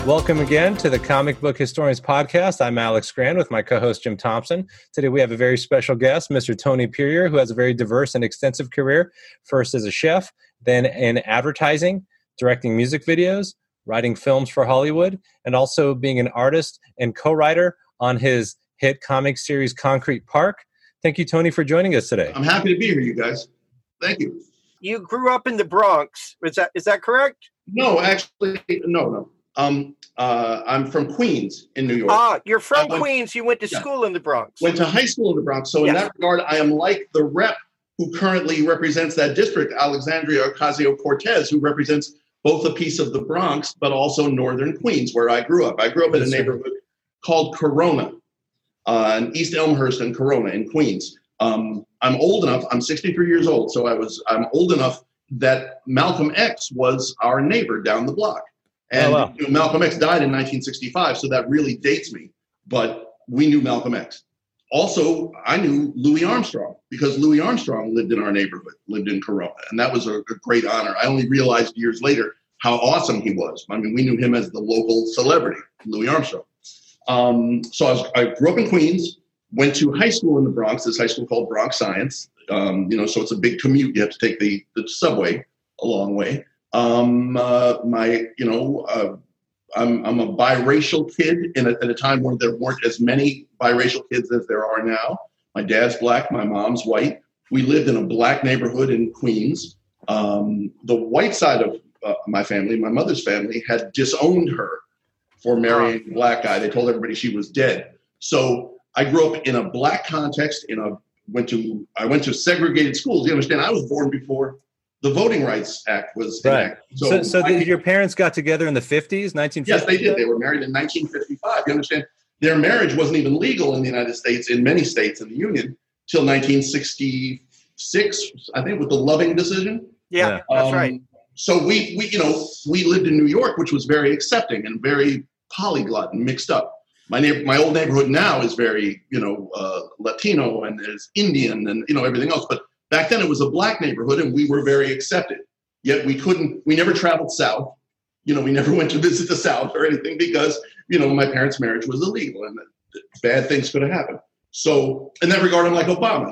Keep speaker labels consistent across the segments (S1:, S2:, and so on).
S1: Welcome again to the Comic Book Historians Podcast. I'm Alex Grand with my co-host Jim Thompson. Today we have a very special guest, Mr. Tony Puryear, who has a very diverse and extensive career, first as a chef, then in advertising, directing music videos, writing films for Hollywood, and also being an artist and co-writer on his hit comic series Concrete Park. Thank you, Tony, for joining us today.
S2: I'm happy to be here, you guys. Thank you.
S3: You grew up in the Bronx. Is that correct?
S2: No, actually, no. I'm from Queens in New York.
S3: Ah, you're from Queens. You went to school in the Bronx.
S2: Went to high school in the Bronx. So in that regard, I am like the rep who currently represents that district, Alexandria Ocasio-Cortez, who represents both a piece of the Bronx, but also northern Queens, where I grew up. I grew up in a neighborhood called Corona, in East Elmhurst and Corona in Queens. I'm old enough. I'm 63 years old. So I'm old enough that Malcolm X was our neighbor down the block. And Malcolm X died in 1965, so that really dates me. But we knew Malcolm X. Also, I knew Louis Armstrong because Louis Armstrong lived in our neighborhood, lived in Corona. And that was a great honor. I only realized years later how awesome he was. I mean, we knew him as the local celebrity, Louis Armstrong. So I grew up in Queens, went to high school in the Bronx, this high school called Bronx Science. So it's a big commute. You have to take the subway a long way. I'm a biracial kid at a time when there weren't as many biracial kids as there are now. My dad's black, my mom's white. We lived in a black neighborhood in Queens. The white side of my family, my mother's family, had disowned her for marrying a black guy. They told everybody she was dead. So I grew up in a black context. I went to segregated schools. You understand? I was born before the Voting Rights Act was enacted.
S1: So your parents got together in the 50s, 1950s?
S2: Yes, they did. They were married in 1955. You understand? Their marriage wasn't even legal in the United States, in many states in the Union, till 1966, I think, with the Loving decision.
S3: Yeah, that's right.
S2: So we lived in New York, which was very accepting and very polyglot and mixed up. My old neighborhood now is very, Latino and is Indian and, everything else. But back then it was a black neighborhood and we were very accepted. Yet we never traveled south. We never went to visit the South or anything because, my parents' marriage was illegal and bad things could have happened. So in that regard, I'm like Obama.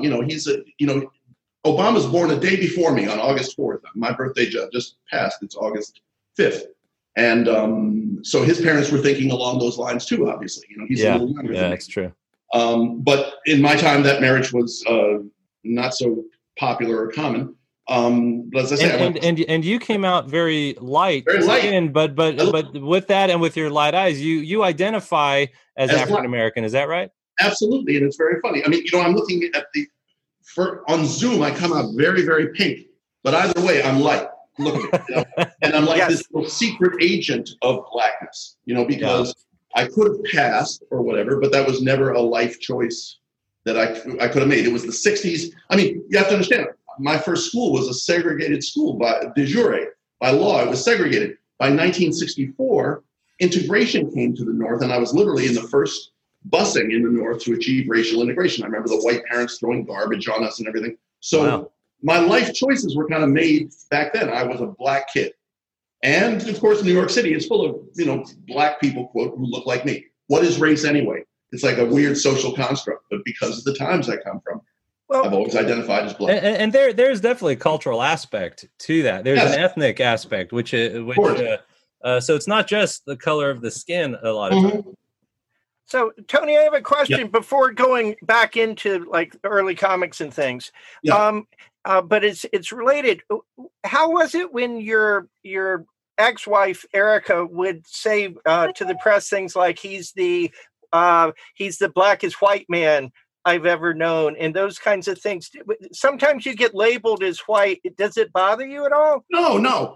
S2: Obama's born a day before me on August 4th. My birthday just passed. It's August 5th. And so his parents were thinking along those lines too, obviously. He's a little younger than me.
S1: That's true.
S2: But in my time, that marriage was not so popular or common. But as I say,
S1: and you came out very light, skin, but with that and with your light eyes, you identify as African American. Is that right?
S2: Absolutely, and it's very funny. I mean, I'm looking at on Zoom, I come out very, very pink, but either way, I'm light. Look at it, and I'm like this little secret agent of blackness, because I could have passed or whatever, but that was never a life choice that I could have made. It was the 60s. I mean, you have to understand, my first school was a segregated school de jure. By law, it was segregated. By 1964, integration came to the North, and I was literally in the first busing in the North to achieve racial integration. I remember the white parents throwing garbage on us and everything. So my life choices were kind of made back then. I was a black kid. And of course, New York City is full of, black people, quote, who look like me. What is race anyway? It's like a weird social construct, but because of the times I come from, I've always identified as black.
S1: And there's definitely a cultural aspect to that. There's an ethnic aspect, so it's not just the color of the skin a lot of times.
S3: So, Tony, I have a question before going back into like early comics and things. But it's related. How was it when your ex-wife Erica would say to the press things like he's the blackest white man I've ever known, and those kinds of things? Sometimes you get labeled as white. Does it bother you at all?
S2: No.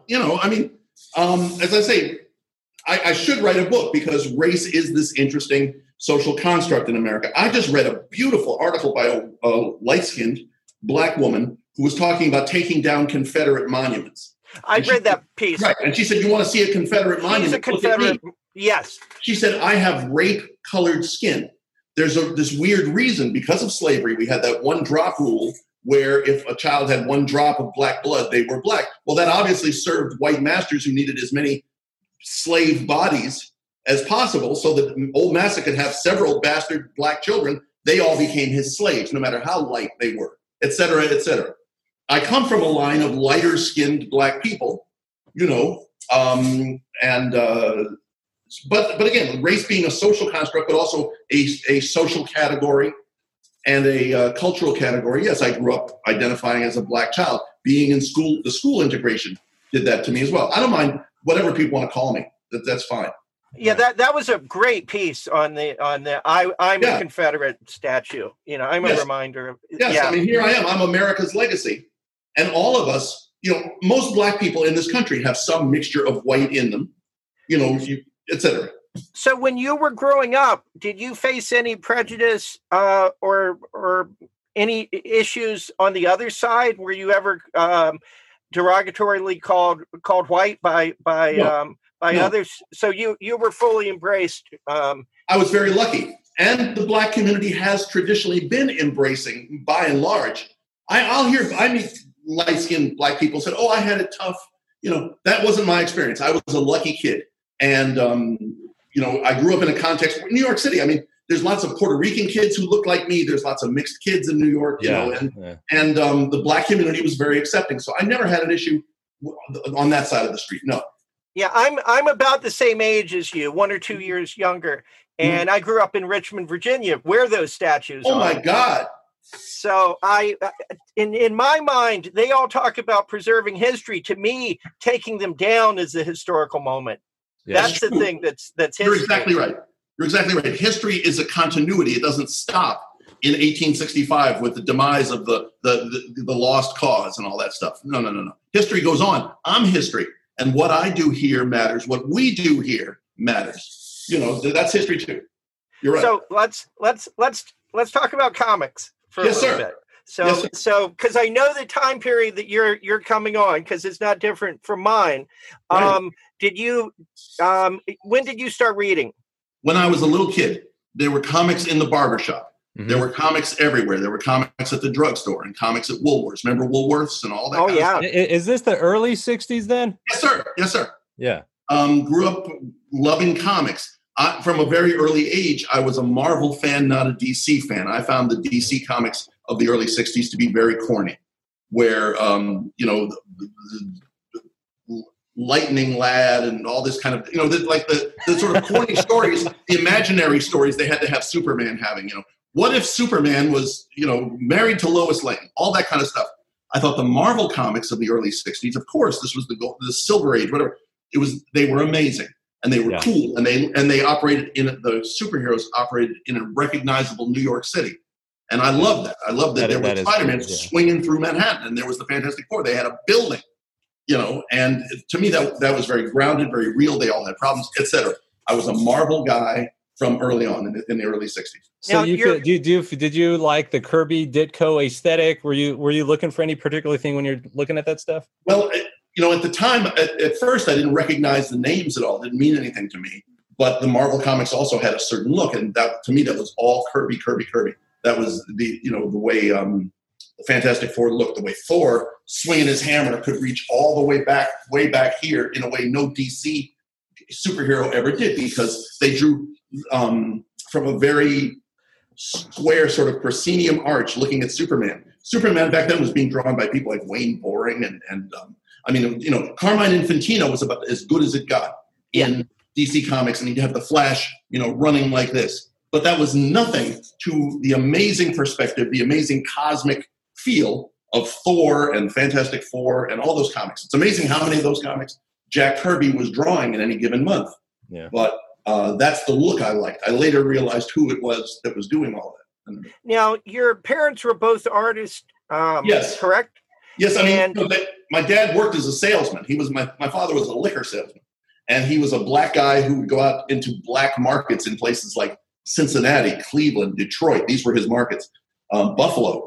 S2: As I say, I should write a book because race is this interesting social construct in America. I just read a beautiful article by a light-skinned black woman who was talking about taking down Confederate monuments.
S3: I read that piece.
S2: Right. And she said, you want to see a Confederate monument?
S3: She's a Confederate. Yes.
S2: She said, I have rape-colored skin. There's this weird reason. Because of slavery, we had that one drop rule where if a child had one drop of black blood, they were black. Well, that obviously served white masters who needed as many slave bodies as possible so that old Massa could have several bastard black children. They all became his slaves, no matter how light they were, et cetera, et cetera. I come from a line of lighter-skinned black people, but again, race being a social construct, but also a social category and a cultural category. Yes, I grew up identifying as a black child. Being in school, the school integration did that to me as well. I don't mind whatever people want to call me. That's fine.
S3: Yeah, that was a great piece on the I'm a Confederate statue. I'm a reminder of.
S2: Yes, yeah. I mean, here I am. I'm America's legacy, and all of us, most black people in this country have some mixture of white in them, et cetera.
S3: So when you were growing up, did you face any prejudice or any issues on the other side? Were you ever derogatorily called white by
S2: No.
S3: others? So you were fully embraced.
S2: I was very lucky. And the black community has traditionally been embracing, by and large. I meet light-skinned black people said, "Oh, I had it tough." That wasn't my experience. I was a lucky kid. And, I grew up in a context, New York City. I mean, there's lots of Puerto Rican kids who look like me. There's lots of mixed kids in New York, and the black community was very accepting. So I never had an issue on that side of the street. No.
S3: Yeah, I'm about the same age as you, 1 or 2 years younger. And I grew up in Richmond, Virginia, where those statues are.
S2: Oh, my God.
S3: So in my mind, they all talk about preserving history. To me, taking them down is a historical moment. Yeah. That's the thing that's history.
S2: You're exactly right. You're exactly right. History is a continuity. It doesn't stop in 1865 with the demise of the lost cause and all that stuff. No. History goes on. I'm history. And what I do here matters. What we do here matters. That's history too. You're right.
S3: So let's talk about comics for a little bit. So because I know the time period that you're coming on, because it's not different from mine. Right. When did you start reading?
S2: When I was a little kid. There were comics in the barbershop. Mm-hmm. There were comics everywhere. There were comics at the drugstore and comics at Woolworths. Remember Woolworths and all that?
S1: Oh, yeah. Is this the early 60s then?
S2: Yes, sir.
S1: Yeah.
S2: Grew up loving comics. From a very early age, I was a Marvel fan, not a DC fan. I found the DC comics of the early 60s to be very corny, where, the Lightning Lad and all this kind of, the sort of corny stories, the imaginary stories they had to have Superman having, what if Superman was, married to Lois Lane, all that kind of stuff. I thought the Marvel comics of the early 60s, of course, this was the Silver Age, whatever. They were amazing and they were cool and they operated the superheroes operated in a recognizable New York City. And I love that. I love that there was Spider-Man swinging through Manhattan and there was the Fantastic Four. They had a building. And to me, that was very grounded, very real. They all had problems, etc. I was a Marvel guy from early on in the early 60s.
S1: So did you like the Kirby Ditko aesthetic? Were you looking for any particular thing when you're looking at that stuff?
S2: Well, at the time, at first, I didn't recognize the names at all. It didn't mean anything to me. But the Marvel comics also had a certain look, and that to me, that was all Kirby. That was the way the Fantastic Four looked, the way Thor swinging his hammer could reach all the way back here in a way no DC superhero ever did, because they drew from a very square sort of proscenium arch looking at Superman. Superman back then was being drawn by people like Wayne Boring and Carmine Infantino was about as good as it got in DC Comics, and he'd have the Flash, running like this. But that was nothing to the amazing perspective, the amazing cosmic feel of Thor and Fantastic Four and all those comics. It's amazing how many of those comics Jack Kirby was drawing in any given month. Yeah. But that's the look I liked. I later realized who it was that was doing all that.
S3: Now, your parents were both artists,
S2: yes.
S3: Correct?
S2: Yes, my dad worked as a salesman. He was my father was a liquor salesman, and he was a black guy who would go out into black markets in places like Cincinnati, Cleveland, Detroit. These were his markets. Buffalo,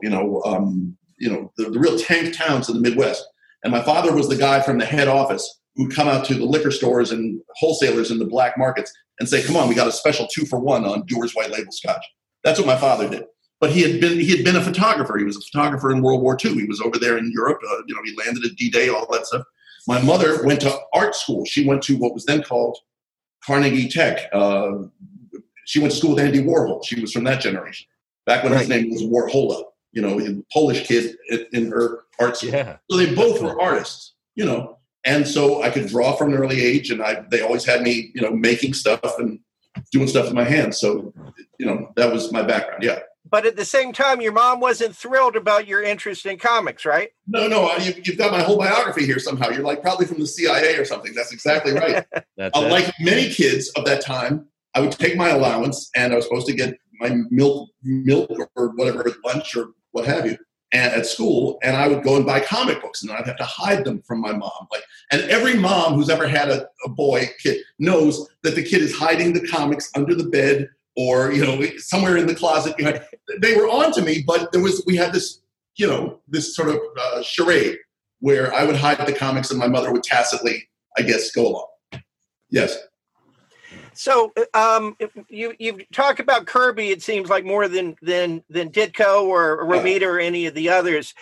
S2: the real tank towns of the Midwest. And my father was the guy from the head office who'd come out to the liquor stores and wholesalers in the black markets and say, "Come on, we got a special 2-for-1 on Dewar's White Label Scotch." That's what my father did. But he had been a photographer. He was a photographer in World War II. He was over there in Europe. He landed at D-Day, all that stuff. My mother went to art school. She went to what was then called Carnegie Tech. She went to school with Andy Warhol. She was from that generation. Back when his name was Warhola, a Polish kid in her art school.
S1: Yeah.
S2: So they both were artists, and so I could draw from an early age, and they always had me, making stuff and doing stuff with my hands. So, that was my background. Yeah.
S3: But at the same time, your mom wasn't thrilled about your interest in comics, right?
S2: No, you've got my whole biography here somehow. You're like probably from the CIA or something. That's exactly right. Like many kids of that time, I would take my allowance, and I was supposed to get my milk or whatever, lunch or what have you, at school, and I would go and buy comic books, and I'd have to hide them from my mom. And every mom who's ever had a kid knows that the kid is hiding the comics under the bed or somewhere in the closet. They were on to me, but we had this this sort of charade where I would hide the comics, and my mother would tacitly, I guess, go along. Yes.
S3: So you talk about Kirby, it seems like more than Ditko or Romita or any of the others.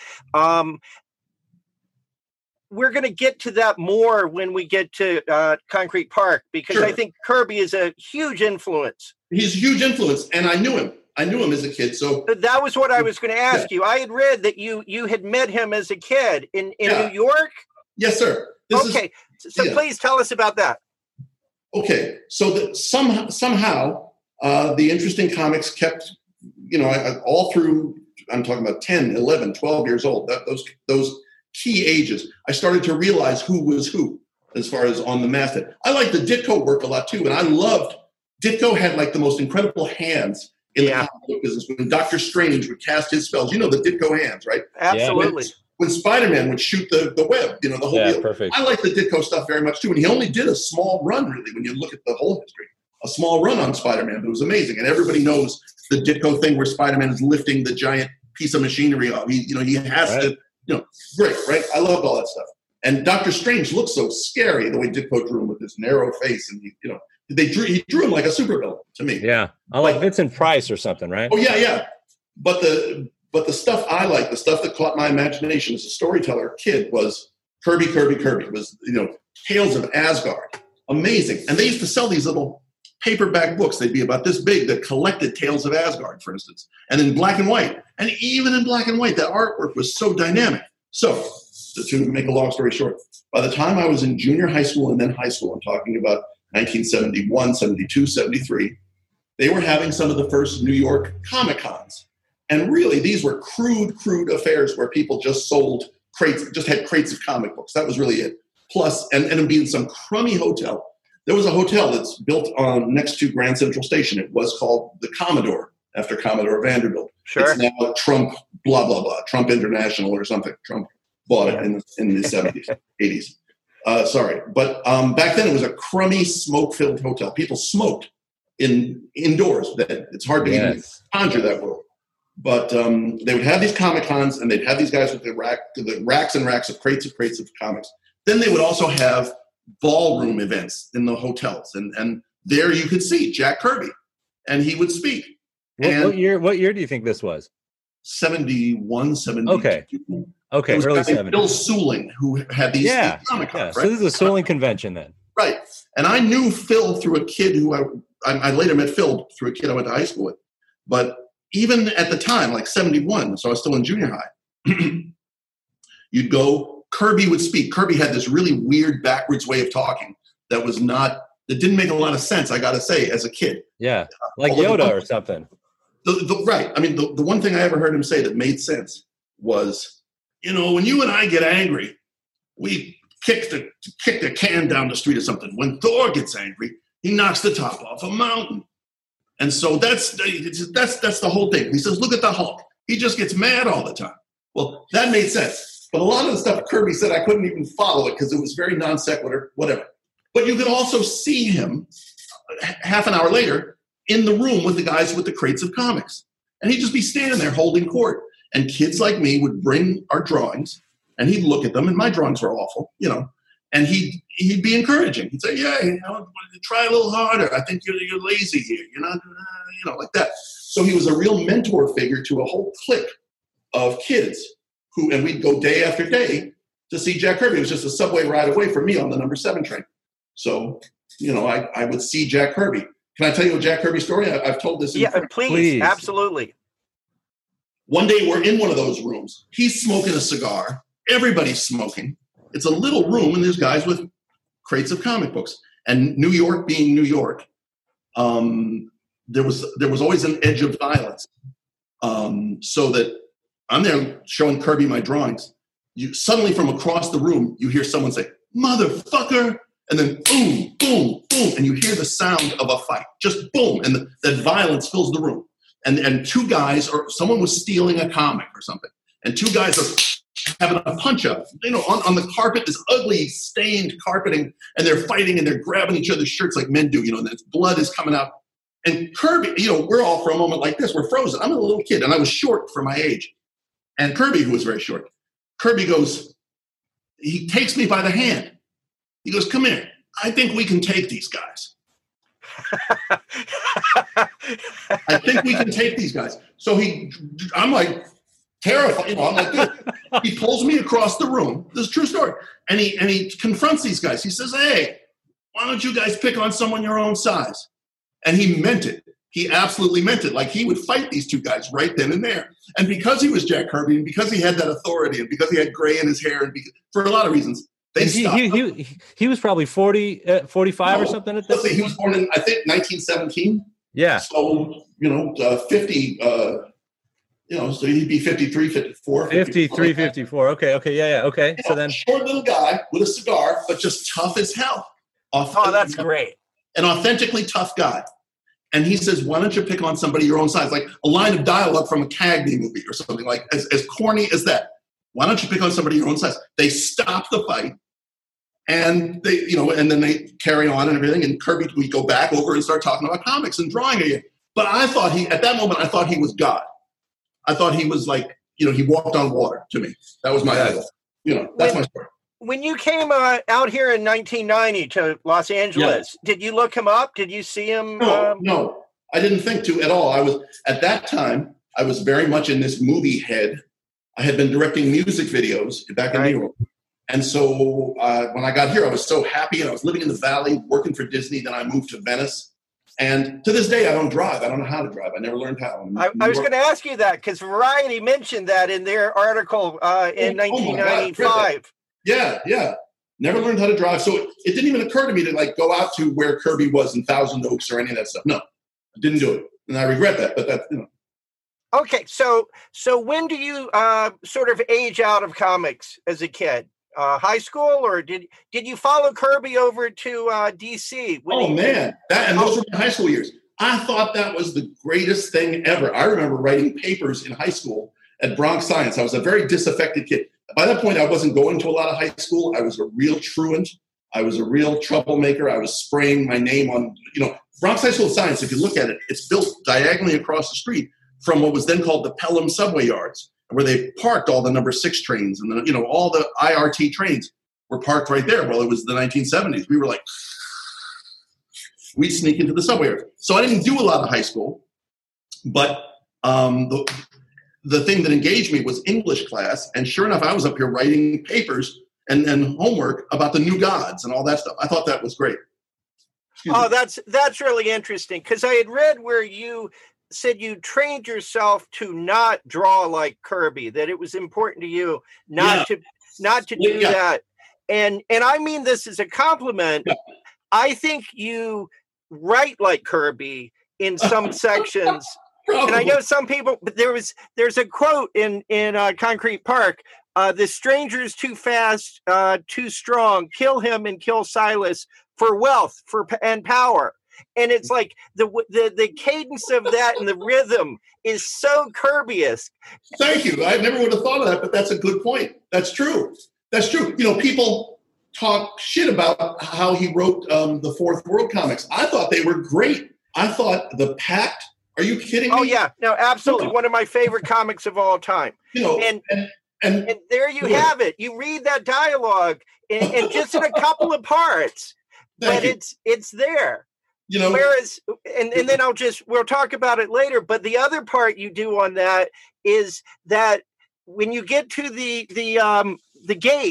S3: We're going to get to that more when we get to Concrete Park, because sure. I think Kirby is a huge influence.
S2: He's a huge influence, and I knew him. I knew him as a kid. So
S3: that was what I was going to ask you. I had read that you had met him as a kid in New York.
S2: Yes, sir.
S3: So please tell us about that.
S2: Okay, so somehow the interest in comics kept, all through, I'm talking about 10, 11, 12 years old, those key ages, I started to realize who was who as far as on the masthead. I liked the Ditko work a lot too, and I loved, Ditko had like the most incredible hands in the comic book business. When Dr. Strange would cast his spells, the Ditko hands, right?
S3: Absolutely.
S2: When Spider-Man would shoot the web, the whole deal.
S1: Perfect. I
S2: like the Ditko stuff very much too. And he only did a small run, really, when you look at the whole history. A small run on Spider-Man, but it was amazing. And everybody knows the Ditko thing where Spider-Man is lifting the giant piece of machinery up. He has to, great, right? I loved all that stuff. And Doctor Strange looked so scary the way Ditko drew him with his narrow face. And, he drew him like a supervillain to me.
S1: Yeah. Like Vincent Price or something, right?
S2: Oh, yeah. But the stuff I liked, the stuff that caught my imagination as a storyteller kid was Kirby. It was, Tales of Asgard. Amazing. And they used to sell these little paperback books. They'd be about this big that collected Tales of Asgard, for instance, and in black and white. And even in black and white, that artwork was so dynamic. So, to make a long story short, by the time I was in junior high school and then high school, I'm talking about 1971, 72, 73, they were having some of the first New York Comic-Cons. And really, these were crude affairs where people just sold crates, just had crates of comic books. That was really it. Plus, and it'd be in some crummy hotel. There was a hotel that's built next to Grand Central Station. It was called the Commodore, after Commodore Vanderbilt.
S3: Sure.
S2: It's now Trump, blah, blah, blah, Trump International or something. Trump bought it in the 70s, 80s. Sorry. But back then, it was a crummy, smoke-filled hotel. People smoked indoors. It's hard to even conjure that world. But they would have these Comic-Cons, and they'd have these guys with the racks and racks of crates of comics. Then they would also have ballroom events in the hotels. And there you could see Jack Kirby, and he would speak.
S1: What year do you think this was?
S2: 71, 72.
S1: Okay, early 70s.
S2: Bill Suling, who had these Comic-Cons, right?
S1: So this is a Suling convention then.
S2: Right. And I knew Phil through a kid who I later met Phil through a kid I went to high school with. But even at the time, like 71, so I was still in junior high, you'd go, Kirby would speak. Kirby had this really weird backwards way of talking that didn't make a lot of sense, I got to say, as a kid.
S1: Yeah, like Yoda or something.
S2: Right. I mean, the one thing I ever heard him say that made sense was, when you and I get angry, we kick the can down the street or something. When Thor gets angry, he knocks the top off a mountain. And so that's the whole thing. He says, look at the Hulk. He just gets mad all the time. Well, that made sense. But a lot of the stuff Kirby said, I couldn't even follow it because it was very non sequitur, whatever. But you could also see him half an hour later in the room with the guys with the crates of comics. And he'd just be standing there holding court. And kids like me would bring our drawings, and he'd look at them, and my drawings were awful, and he'd be encouraging. He'd say, try a little harder. I think you're lazy here. You're not, like that. So he was a real mentor figure to a whole clique of kids and we'd go day after day to see Jack Kirby. It was just a subway ride away from me on the number 7 train. So I would see Jack Kirby. Can I tell you a Jack Kirby story? I've told this.
S3: Yeah, please. Absolutely.
S2: One day we're in one of those rooms. He's smoking a cigar. Everybody's smoking. It's a little room, and there's guys with crates of comic books. And New York being New York, there was always an edge of violence. So that I'm there showing Kirby my drawings. You suddenly from across the room, you hear someone say, "Motherfucker," and then boom, boom, boom, and you hear the sound of a fight. Just boom, and that violence fills the room. And two guys, or someone was stealing a comic or something, and two guys are having a punch-up, on the carpet, this ugly, stained carpeting, and they're fighting, and they're grabbing each other's shirts like men do, and blood is coming out. And Kirby, we're all for a moment like this, we're frozen. I'm a little kid, and I was short for my age. And Kirby, who was very short, Kirby goes, he takes me by the hand. He goes, "Come here. I think we can take these guys." I think we can take these guys. So I'm like terrified. I'm like, dude. He pulls me across the room. This is a true story. And he confronts these guys. He says, "Hey, why don't you guys pick on someone your own size?" And he meant it. He absolutely meant it. Like he would fight these two guys right then and there. And because he was Jack Kirby, and because he had that authority, and because he had gray in his hair, and for a lot of reasons,
S1: he was probably 45 or something at this.
S2: He was born in, I think, 1917.
S1: Yeah.
S2: So 50. So he'd be 53, 54.
S1: 53, 54. Okay. Yeah. Okay. So then,
S2: short little guy with a cigar, but just tough as hell.
S3: That's great.
S2: An authentically tough guy. And he says, "Why don't you pick on somebody your own size?" Like a line of dialogue from a Cagney movie or something, like as corny as that. "Why don't you pick on somebody your own size?" They stop the fight, and they, and then they carry on and everything. And Kirby, we go back over and start talking about comics and drawing again. But at that moment, I thought he was God. I thought he was like, he walked on water to me. That was my idol. That's my story.
S3: When you came out here in 1990 to Los Angeles, Did you look him up? Did you see him?
S2: No, I didn't think to at all. At that time, I was very much in this movie head. I had been directing music videos back in New York. And so when I got here, I was so happy, and I was living in the Valley, working for Disney. Then I moved to Venice. And to this day, I don't drive. I don't know how to drive. I never learned how.
S3: I was going to ask you that because Variety mentioned that in their article in 1995.
S2: Yeah. Never learned how to drive. So it didn't even occur to me to go out to where Kirby was in Thousand Oaks or any of that stuff. No, I didn't do it. And I regret that, but that's,
S3: Okay. So when do you sort of age out of comics as a kid? High school, or did you follow Kirby over to DC?
S2: Man, those were my high school years. I thought that was the greatest thing ever. I remember writing papers in high school at Bronx Science. I was a very disaffected kid. By that point, I wasn't going to a lot of high school. I was a real truant. I was a real troublemaker. I was spraying my name on, Bronx High School of Science, if you look at it, it's built diagonally across the street from what was then called the Pelham subway yards, where they parked all the number 6 trains, and all the IRT trains were parked right there. Well, it was the 1970s. We were like, we sneak into the subway yard. So I didn't do a lot of high school, but the thing that engaged me was English class. And sure enough, I was up here writing papers and homework about the New Gods and all that stuff. I thought that was great.
S3: That's really interesting, because I had read where you said you trained yourself to not draw like Kirby, that it was important to you not to do that. And I mean this as a compliment. Yeah. I think you write like Kirby in some sections. And I know some people, but there's a quote in Concrete Park, "The stranger's too fast, too strong, kill him and kill Silas for wealth and power." And it's like the cadence of that and the rhythm is so Kirby-esque.
S2: Thank you. I never would have thought of that, but that's a good point. That's true. People talk shit about how he wrote the Fourth World comics. I thought they were great. I thought The Pact. Are you kidding me?
S3: Oh yeah, no, absolutely. One of my favorite comics of all time. And there you have it. You read that dialogue and just in a couple of parts, but it's there. Whereas, and then we'll talk about it later. But the other part you do on that is that when you get to the gate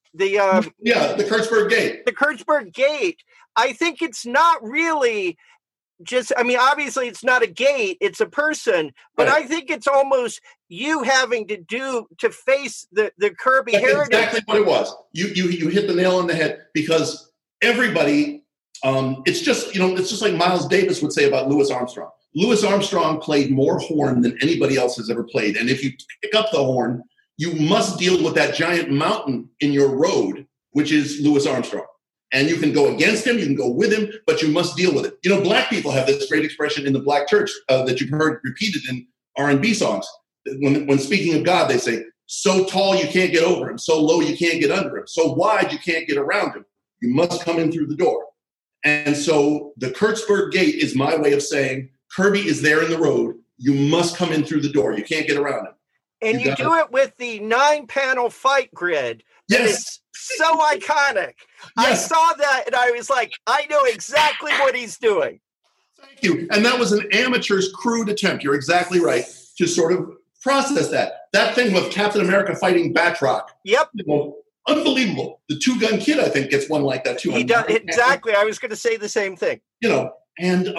S3: the
S2: Kurtzberg Gate.
S3: The Kurtzberg Gate. I think it's not really just, I mean, obviously it's not a gate, it's a person, but right. I think it's almost you having to face the Kirby
S2: That's
S3: heritage.
S2: Exactly what it was. You hit the nail on the head, because everybody, it's just like Miles Davis would say about Louis Armstrong. Louis Armstrong played more horn than anybody else has ever played. And if you pick up the horn, you must deal with that giant mountain in your road, which is Louis Armstrong. And you can go against him, you can go with him, but you must deal with it. You know, black people have this great expression in the black church that you've heard repeated in R&B songs. When speaking of God, they say, so tall you can't get over him, so low you can't get under him, so wide you can't get around him. You must come in through the door. And so the Kurtzberg Gate is my way of saying, Kirby is there in the road. You must come in through the door. You can't get around him.
S3: And you do it with the 9-panel fight grid.
S2: Yes.
S3: It's so iconic. Yes. I saw that and I was like, I know exactly what he's doing.
S2: Thank you. And that was an amateur's crude attempt. You're exactly right to sort of process that. That thing with Captain America fighting Batroc.
S3: Yep.
S2: Unbelievable. The Two-Gun Kid, I think, gets one like that too.
S3: He does, exactly. I was going to say the same thing.
S2: And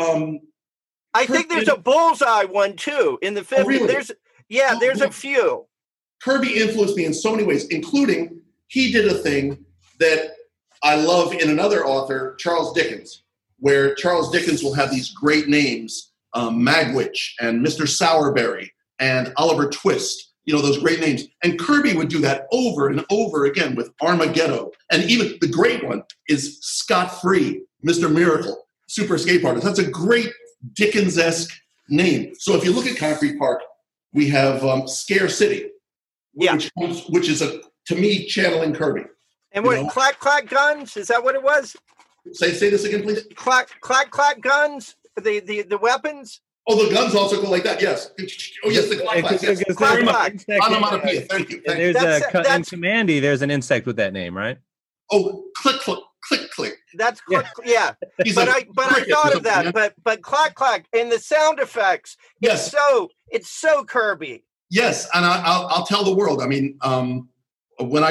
S3: I think there's a Bullseye one too in the 50s.
S2: Really?
S3: There's a few.
S2: Kirby influenced me in so many ways, including he did a thing that I love in another author, Charles Dickens, where Charles Dickens will have these great names, Magwitch and Mr. Sowerberry and Oliver Twist, those great names. And Kirby would do that over and over again with Armageddon. And even the great one is Scott Free, Mr. Miracle, Super Escape Artist. That's a great Dickens-esque name. So if you look at Concrete Park, we have Scare City, which is to me, channeling Kirby.
S3: And what, clack, clack guns? Is that what it was?
S2: Say this again, please.
S3: Clack, clack, clack guns? The weapons?
S2: Oh, the guns also go like that, yes. Oh, yes, the clack, clack. Yes.
S3: Clack, clack.
S2: Onomatopoeia, thank you.
S1: There's in Commandy, there's an insect with that name, right?
S2: Oh, click, click, click, click.
S3: That's click, yeah. But I thought of that. Yeah. But clack, clack, and the sound effects, it's so Kirby.
S2: Yes, and I'll tell the world. I mean, when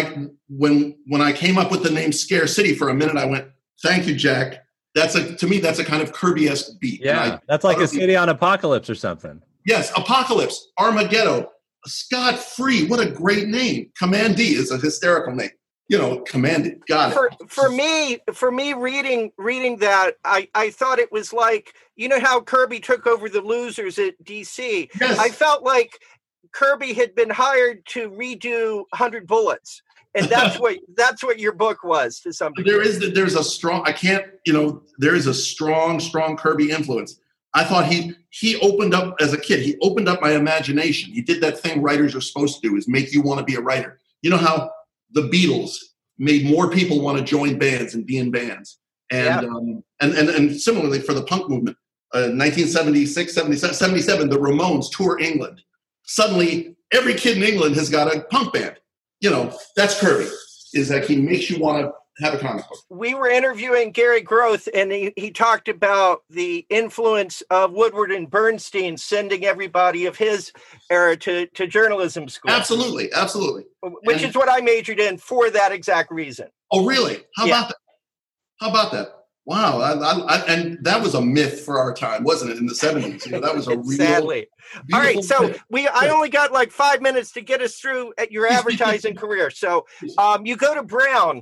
S2: I came up with the name Scare City, for a minute I went, "Thank you, Jack." To me that's a kind of Kirby-esque beat.
S1: Yeah, that's like a city on Apocalypse or something.
S2: Yes, Apocalypse, Armageddon, Scott Free. What a great name! Command D is a hysterical name. Command D. Got it.
S3: For me, reading that, I thought it was like, how Kirby took over the Losers at DC.
S2: Yes.
S3: I felt like Kirby had been hired to redo 100 Bullets, and that's what your book was to some degree.
S2: There's a strong there is a strong Kirby influence. I thought he opened up as a kid. He opened up my imagination. He did that thing writers are supposed to do, is make you want to be a writer. You know how the Beatles made more people want to join bands and be in bands, and similarly for the punk movement, 1976, 77, the Ramones tour England. Suddenly, every kid in England has got a punk band. That's Kirby, is that he makes you want to have a comic book.
S3: We were interviewing Gary Groth, and he talked about the influence of Woodward and Bernstein sending everybody of his era to journalism school.
S2: Absolutely.
S3: Which is what I majored in for that exact reason.
S2: Oh, really? How about that? Wow, and that was a myth for our time, wasn't it? In the 70s, that was a real.
S3: Sadly. All right, so I only got like 5 minutes to get us through at your advertising career. So, you go to Brown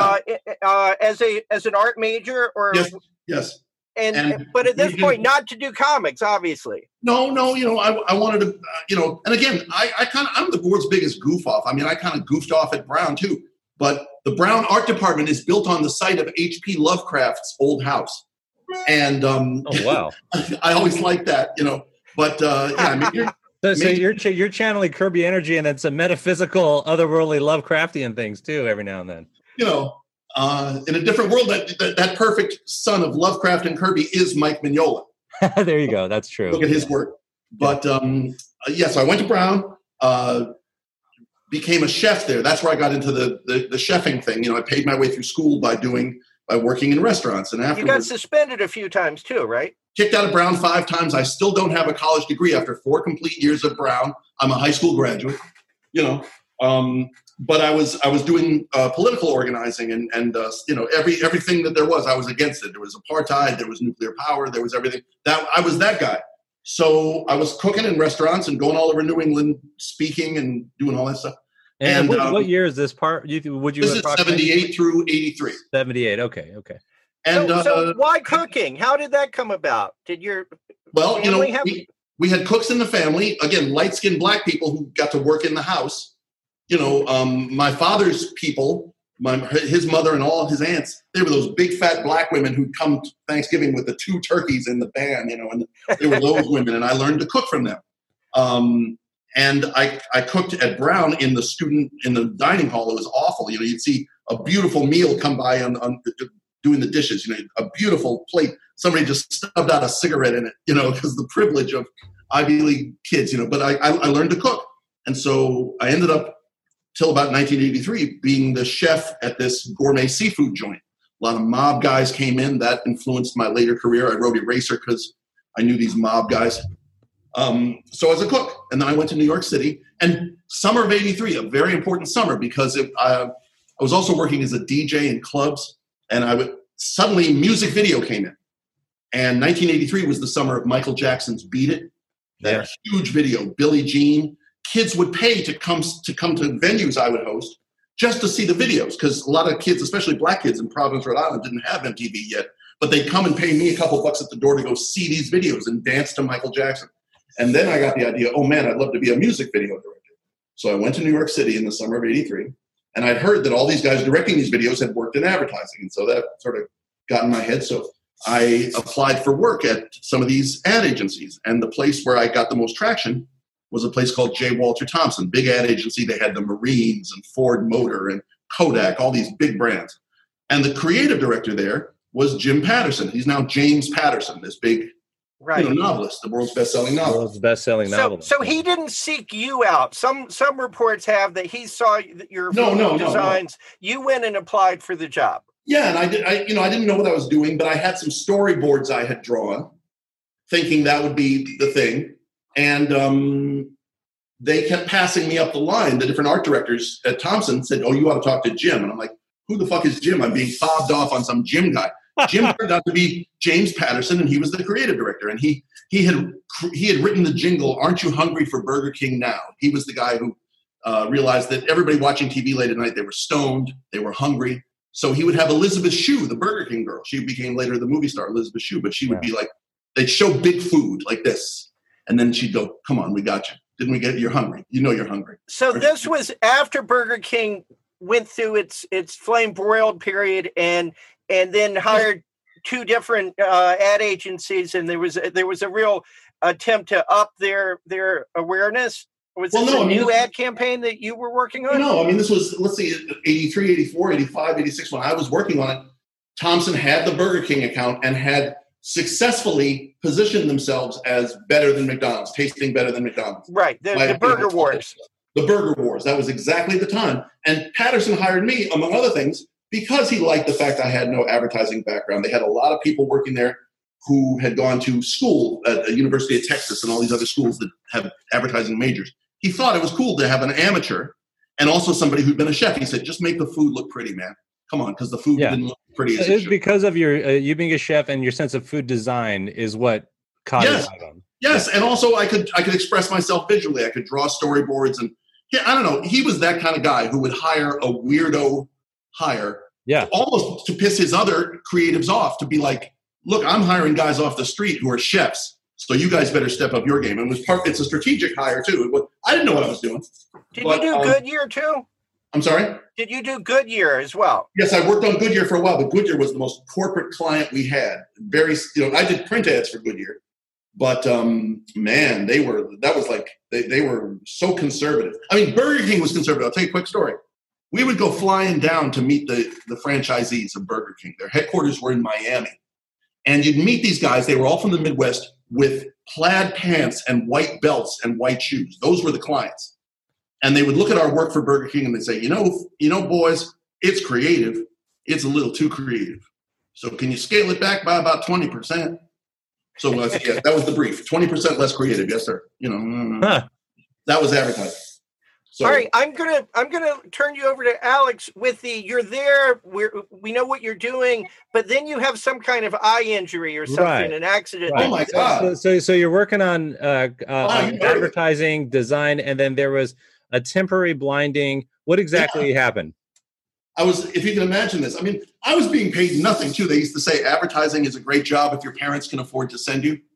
S3: as an art major, or
S2: yes.
S3: But at this point, not to do comics, obviously.
S2: No. I wanted to, and again, I'm the board's biggest goof off. I mean, I kind of goofed off at Brown too. But the Brown Art Department is built on the site of H.P. Lovecraft's old house. And
S1: oh, wow.
S2: I always liked that, But
S1: so you're channeling Kirby energy, and then some metaphysical, otherworldly Lovecraftian things too every now and then.
S2: In a different world, that perfect son of Lovecraft and Kirby is Mike Mignola.
S1: There you go. That's true.
S2: Look at his work. But so I went to Brown. Became a chef there. That's where I got into the chefing thing. I paid my way through school by working in restaurants. And afterwards,
S3: you got suspended a few times too, right?
S2: Kicked out of Brown 5 times. I still don't have a college degree after 4 complete years of Brown. I'm a high school graduate. but I was doing political organizing and everything that there was, I was against it. There was apartheid, there was nuclear power, there was everything. That I was that guy. So I was cooking in restaurants and going all over New England, speaking and doing all that stuff.
S1: And what year is this part? This
S2: is 78 through 83.
S1: 78. Okay.
S2: And
S3: so why cooking? How did that come about? Did your family have?
S2: We had cooks in the family. Again, light-skinned black people who got to work in the house. My father's people, his mother and all of his aunts, they were those big fat black women who'd come to Thanksgiving with the 2 turkeys in the band, and they were those women, and I learned to cook from them. And I cooked at Brown in the dining hall. It was awful. You'd see a beautiful meal come by on doing the dishes, a beautiful plate. Somebody just stubbed out a cigarette in it, because the privilege of Ivy League kids, but I learned to cook. And so I ended up, till about 1983, being the chef at this gourmet seafood joint. A lot of mob guys came in. That influenced my later career. I wrote Eraser because I knew these mob guys. So I was a cook. And then I went to New York City. And summer of 83, a very important summer, because I was also working as a DJ in clubs. And suddenly music video came in. And 1983 was the summer of Michael Jackson's Beat It. That huge video, Billie Jean. Kids would pay to come to venues I would host just to see the videos, because a lot of kids, especially black kids in Providence, Rhode Island, didn't have MTV yet. But they'd come and pay me a couple bucks at the door to go see these videos and dance to Michael Jackson. And then I got the idea, oh man, I'd love to be a music video director. So I went to New York City in the summer of 83, and I'd heard that all these guys directing these videos had worked in advertising. And so that sort of got in my head. So I applied for work at some of these ad agencies. And the place where I got the most traction was a place called J. Walter Thompson, big ad agency. They had the Marines and Ford Motor and Kodak, all these big brands. And the creative director there was Jim Patterson. He's now James Patterson, this big novelist, the world's best-selling novelist.
S1: World's best-selling novelist.
S3: So he didn't seek you out. Some reports have that he saw your designs. No. You went and applied for the job.
S2: Yeah, and I didn't know what I was doing, but I had some storyboards I had drawn, thinking that would be the thing. And they kept passing me up the line. The different art directors at Thompson said, oh, you ought to talk to Jim. And I'm like, who the fuck is Jim? I'm being fobbed off on some Jim guy. Jim turned out to be James Patterson, and he was the creative director. And he had written the jingle, "Aren't you hungry for Burger King now?" He was the guy who realized that everybody watching TV late at night, they were stoned, they were hungry. So he would have Elizabeth Shue, the Burger King girl. She became later the movie star Elizabeth Shue, but she would be like, they'd show big food like this. And then she'd go, come on, we got you. Didn't we get, you're hungry. You know you're hungry.
S3: So this was after Burger King went through its flame broiled period and then hired 2 different ad agencies, and there was a real attempt to up their awareness. Was this a new ad campaign that you were working on?
S2: No, I mean, this was, let's see, 83, 84, 85, 86, when I was working on it. Thompson had the Burger King account and had successfully positioned themselves as better than McDonald's, tasting better than McDonald's.
S3: Right, the Burger Wars.
S2: The Burger Wars. That was exactly the time. And Patterson hired me, among other things, because he liked the fact I had no advertising background. They had a lot of people working there who had gone to school at the University of Texas and all these other schools that have advertising majors. He thought it was cool to have an amateur and also somebody who'd been a chef. He said, just make the food look pretty, man. Come on, because the food didn't look pretty. As it should. Because
S1: of your you being a chef and your sense of food design is what caught your eye on.
S2: Yes, and also I could express myself visually. I could draw storyboards, and I don't know. He was that kind of guy who would hire a weirdo almost to piss his other creatives off, to be like, look, I'm hiring guys off the street who are chefs, so you guys better step up your game. And it's a strategic hire too. I didn't know what I was doing.
S3: Did you do Goodyear too?
S2: I'm sorry?
S3: Did you do Goodyear as well?
S2: Yes, I worked on Goodyear for a while, but Goodyear was the most corporate client we had. I did print ads for Goodyear, but man, they were so conservative. I mean, Burger King was conservative. I'll tell you a quick story. We would go flying down to meet the franchisees of Burger King. Their headquarters were in Miami. And you'd meet these guys. They were all from the Midwest with plaid pants and white belts and white shoes. Those were the clients. And they would look at our work for Burger King and they'd say, you know, boys, it's creative. It's a little too creative. So can you scale it back by about 20%? So that was the brief. 20% less creative. Yes, sir. That was advertising. So,
S3: all right, I'm gonna turn you over to Alex with you're there. We know what you're doing, but then you have some kind of eye injury or something, an accident.
S2: Right. Oh my God!
S1: So you're working on advertising, design, and then there was a temporary blinding. What exactly happened?
S2: If you can imagine this, I mean, I was being paid nothing too. They used to say advertising is a great job if your parents can afford to send you.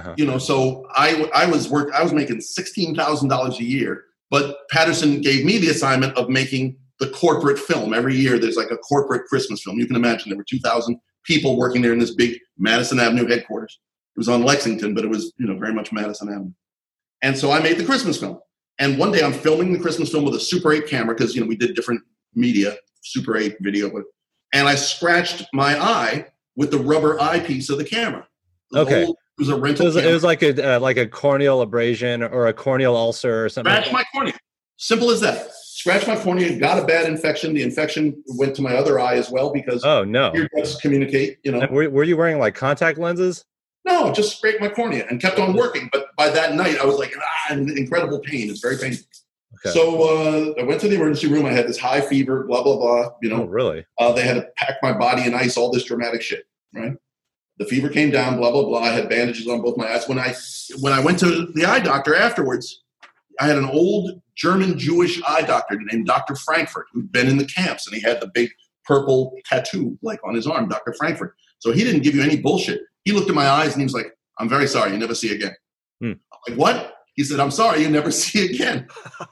S2: So I was making $16,000 a year. But Patterson gave me the assignment of making the corporate film. Every year there's like a corporate Christmas film. You can imagine there were 2,000 people working there in this big Madison Avenue headquarters. It was on Lexington, but it was, very much Madison Avenue. And so I made the Christmas film. And one day I'm filming the Christmas film with a Super 8 camera because, we did different media, Super 8 video. And I scratched my eye with the rubber eyepiece of the camera. It was a rental.
S1: It was like a corneal abrasion or a corneal ulcer or something.
S2: Scratch my cornea. Simple as that. Scratch my cornea. Got a bad infection. The infection went to my other eye as well because ear ducts communicate.
S1: Were you wearing like contact lenses?
S2: No, just scraped my cornea and kept on working. But by that night, I was like in incredible pain. It's very painful. Okay. So I went to the emergency room. I had this high fever. Blah blah blah.
S1: Oh, really?
S2: They had to pack my body in ice. All this dramatic shit. Right. The fever came down, blah, blah, blah. I had bandages on both my eyes. When I went to the eye doctor afterwards, I had an old German Jewish eye doctor named Dr. Frankfurt, who'd been in the camps, and he had the big purple tattoo like on his arm, Dr. Frankfurt. So he didn't give you any bullshit. He looked at my eyes and he was like, "I'm very sorry, you never see again." I'm like, "What?" He said, "I'm sorry, you never see again."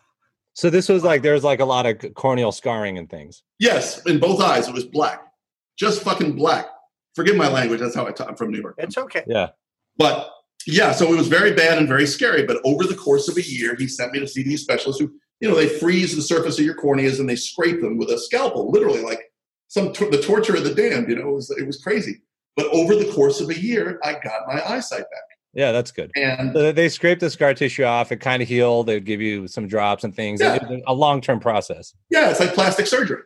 S1: So this was like, there was like a lot of corneal scarring and things.
S2: Yes, in both eyes. It was black. Just fucking black. Forgive my language. That's how I'm from New York.
S3: It's okay.
S1: Yeah.
S2: But yeah, so it was very bad and very scary. But over the course of a year, he sent me to see these specialists who, they freeze the surface of your corneas and they scrape them with a scalpel, literally like the torture of the damned. It was crazy. But over the course of a year, I got my eyesight back.
S1: Yeah, that's good.
S2: And
S1: so they scraped the scar tissue off. It kind of healed. They'd give you some drops and things. Yeah. A long-term process.
S2: Yeah, it's like plastic surgery.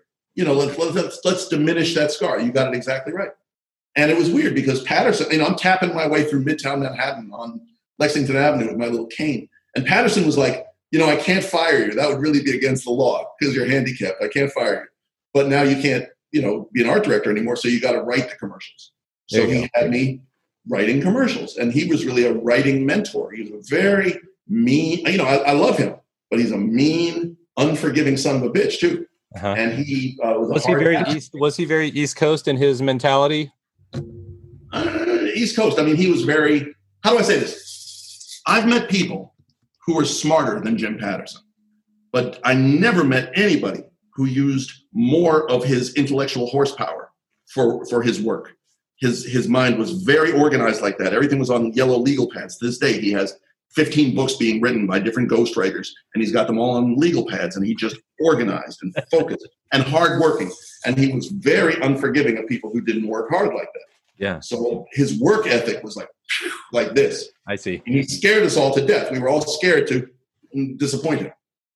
S2: Let's diminish that scar. You got it exactly right. And it was weird because Patterson, I'm tapping my way through Midtown Manhattan on Lexington Avenue with my little cane. And Patterson was like, "I can't fire you. That would really be against the law because you're handicapped. I can't fire you. But now you can't, be an art director anymore. So you got to write the commercials." So he had me writing commercials. And he was really a writing mentor. He was a very mean, I love him, but he's a mean, unforgiving son of a bitch too. Uh-huh. And he
S1: was he very East Coast in his mentality?
S2: East Coast. I mean, he was very, how do I say this? I've met people who were smarter than Jim Patterson, but I never met anybody who used more of his intellectual horsepower for his work. His mind was very organized like that. Everything was on yellow legal pads. To this day, he has 15 books being written by different ghostwriters, and he's got them all on legal pads, and he just organized and focused and hardworking. And he was very unforgiving of people who didn't work hard like that.
S1: Yeah.
S2: So his work ethic was like this.
S1: I see.
S2: And he scared us all to death. We were all scared to disappoint him.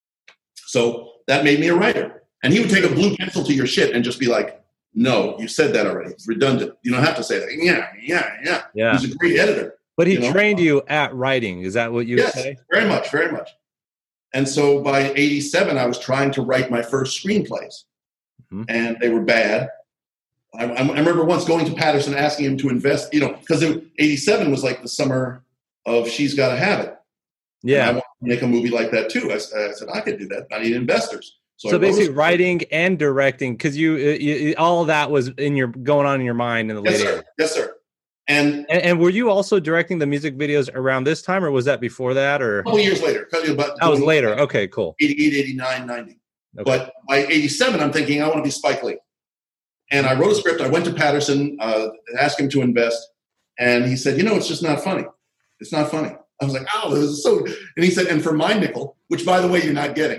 S2: So that made me a writer. And he would take a blue pencil to your shit and just be like, "No, you said that already. It's redundant. You don't have to say that." Yeah. He's a great editor.
S1: But he trained you at writing. Is that what you would say?
S2: Very much, very much. And so by 87, I was trying to write my first screenplays. Mm-hmm. And they were bad. I remember once going to Patterson asking him to invest, because 87 was like the summer of She's Gotta Have It.
S1: Yeah.
S2: And I wanted to make a movie like that too. I said, I could do that. I need investors.
S1: So basically writing and directing, because you all of that was going on in your mind in the late 80s.
S2: Yes, sir. And
S1: were you also directing the music videos around this time, or was that before that? Or
S2: a couple years later.
S1: That was later. Okay, cool.
S2: 88, 89, 90. Okay. But by 87, I'm thinking I want to be Spike Lee. And I wrote a script. I went to Patterson, asked him to invest. And he said, it's just not funny. It's not funny. I was like, "Oh, this is so." And he said, "And for my nickel," which, by the way, you're not getting.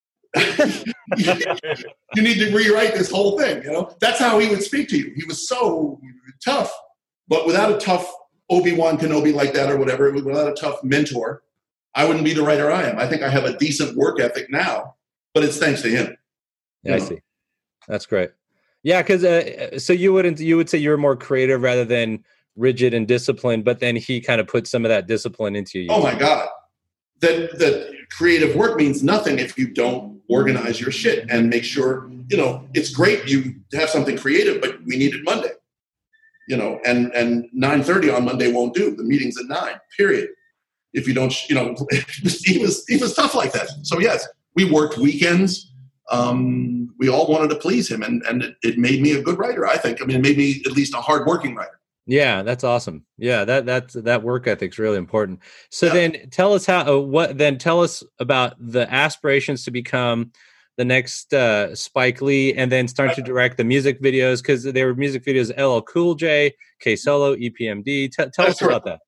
S2: You need to rewrite this whole thing. That's how he would speak to you. He was so tough. But without a tough Obi-Wan Kenobi like that or whatever, without a tough mentor, I wouldn't be the writer I am. I think I have a decent work ethic now, but it's thanks to him.
S1: Yeah, I see. That's great. Yeah, because so you would say you're more creative rather than rigid and disciplined, but then he kind of put some of that discipline into you.
S2: Oh my God. that creative work means nothing if you don't organize your shit and make sure, it's great you have something creative, but we need it Monday, and 9:30 on Monday won't do. The meeting's at 9, period. If you don't, he was tough like that. So yes, we worked weekends. We all wanted to please him, and it made me a good writer, I think. I mean, it made me at least a hardworking writer.
S1: Yeah, that's awesome. Yeah, that work ethic's really important. So then tell us tell us about the aspirations to become the next Spike Lee, and then start to direct the music videos, because there were music videos, LL Cool J, K Solo, EPMD. Tell us about that.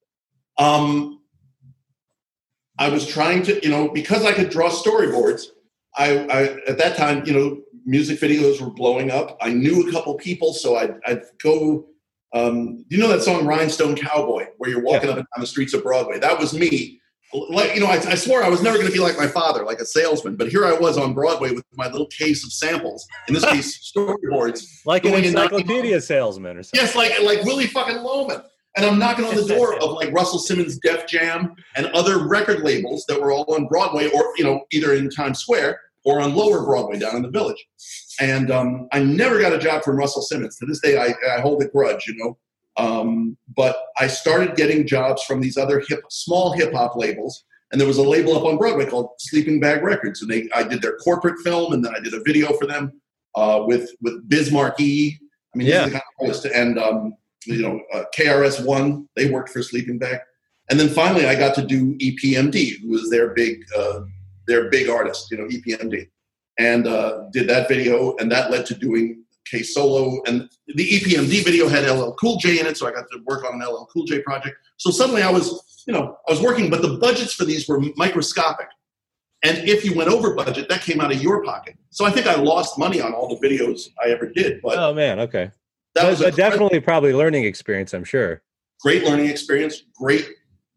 S2: I was trying to, because I could draw storyboards, I at that time, music videos were blowing up. I knew a couple people, so I'd go. You know that song "Rhinestone Cowboy," where you're walking up and down the streets of Broadway? That was me. Like, I swore I was never going to be like my father, like a salesman. But here I was on Broadway with my little case of samples. In this case, storyboards,
S1: like an encyclopedia salesman or something.
S2: Yes, like Willie fucking Loman. And I'm knocking on the door of like Russell Simmons' Def Jam and other record labels that were all on Broadway, or either in Times Square or on Lower Broadway down in the Village. And I never got a job from Russell Simmons. To this day, I hold a grudge, But I started getting jobs from these other small hip hop labels. And there was a label up on Broadway called Sleeping Bag Records. And I did their corporate film, and then I did a video for them with Biz Markie. I mean, these are the kind of artists. And, KRS-One, they worked for Sleeping Bag. And then finally I got to do EPMD, who was their big artist, EPMD. And did that video, and that led to doing K Solo. And the EPMD video had LL Cool J in it, so I got to work on an LL Cool J project. So suddenly I was working, but the budgets for these were microscopic. And if you went over budget, that came out of your pocket. So I think I lost money on all the videos I ever did. But
S1: oh man, okay. That was definitely probably learning experience, I'm sure.
S2: Great learning experience. Great